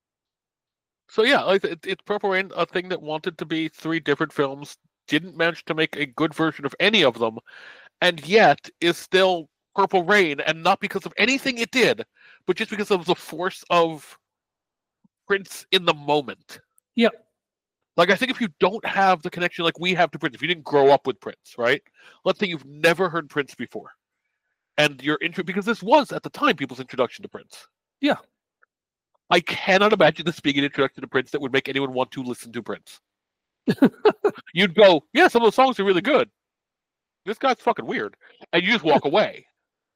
So yeah, like it, it's Purple Rain, a thing that wanted to be three different films, didn't manage to make a good version of any of them, and yet is still Purple Rain, and not because of anything it did, but just because of the force of Prince in the moment. Yep. Like, I think if you don't have the connection like we have to Prince, if you didn't grow up with Prince, right? Let's say you've never heard Prince before, and you're intro because this was at the time people's introduction to Prince. Yeah. I cannot imagine this being an introduction to Prince that would make anyone want to listen to Prince. You'd go, yeah, some of the songs are really good, this guy's fucking weird, and you just walk away.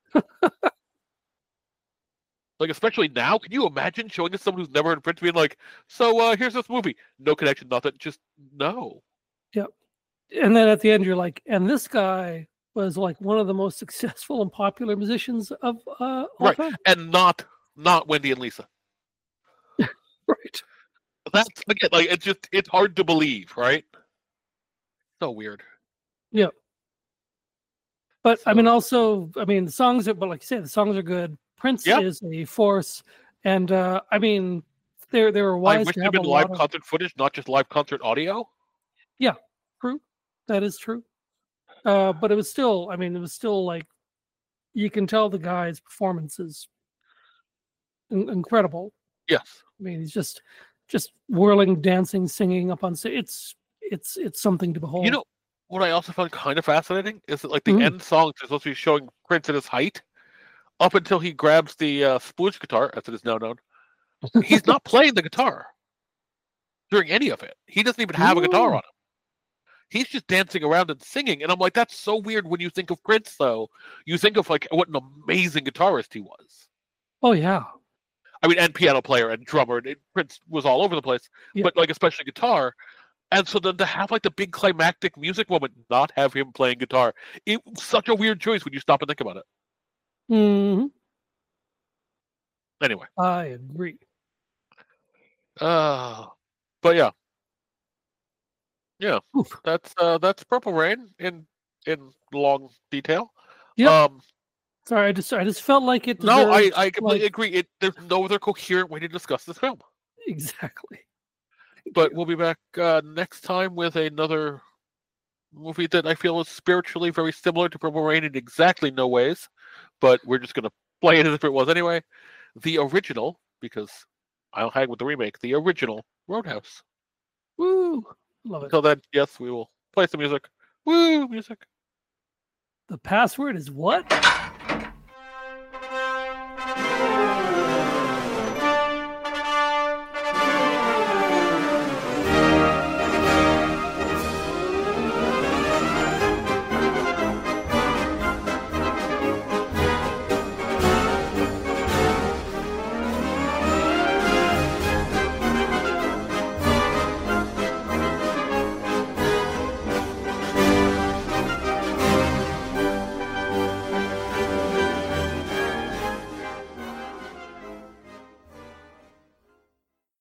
Like, especially now, can you imagine showing it someone who's never heard of Prince being like, so uh, here's this movie. No connection, nothing. Just, no. Yep. And then at the end, you're like, and this guy was like one of the most successful and popular musicians of uh, all right. time. And not not Wendy and Lisa. Right. That's, again, like, it's just, it's hard to believe, right? So weird. Yep. But, So, I mean, also, I mean, the songs are, but like you said, the songs are good. Prince yeah. is a force, and uh, I mean, they they were wise I wish to there have had a been lot live of... concert footage, not just live concert audio. Yeah, true. That is true. Uh, but it was still, I mean, it was still like, you can tell the guy's performance is in- incredible. Yes. I mean, he's just just whirling, dancing, singing up on stage. It's it's it's something to behold. You know what I also found kind of fascinating is that, like, the Mm. end songs are supposed to be showing Prince at his height, up until he grabs the uh, splooge guitar, as it is now known. He's not playing the guitar during any of it. He doesn't even have a guitar Ooh. on him. He's just dancing around and singing, and I'm like, that's so weird. When you think of Prince, though, you think of like what an amazing guitarist he was. Oh yeah, I mean, and piano player and drummer. And it, Prince was all over the place, Yeah. but like especially guitar. And so then to have like the big climactic music moment, not have him playing guitar, it was such a weird choice when you stop and think about it. hmm Anyway, I agree. uh, but yeah, yeah, Oof. that's uh, that's Purple Rain in in long detail. Yep. Um, Sorry, I just I just felt like it. no, I deserved, I completely like- agree. It there's no other coherent way to discuss this film. Exactly. But we'll be back uh, next time with another movie that I feel is spiritually very similar to Purple Rain in exactly no ways, but we're just gonna play it as if it was anyway. The original, because I'll hang with the remake. The original Roadhouse. Woo! Love it. Until then, yes, we will play some music. Woo! Music. The password is what?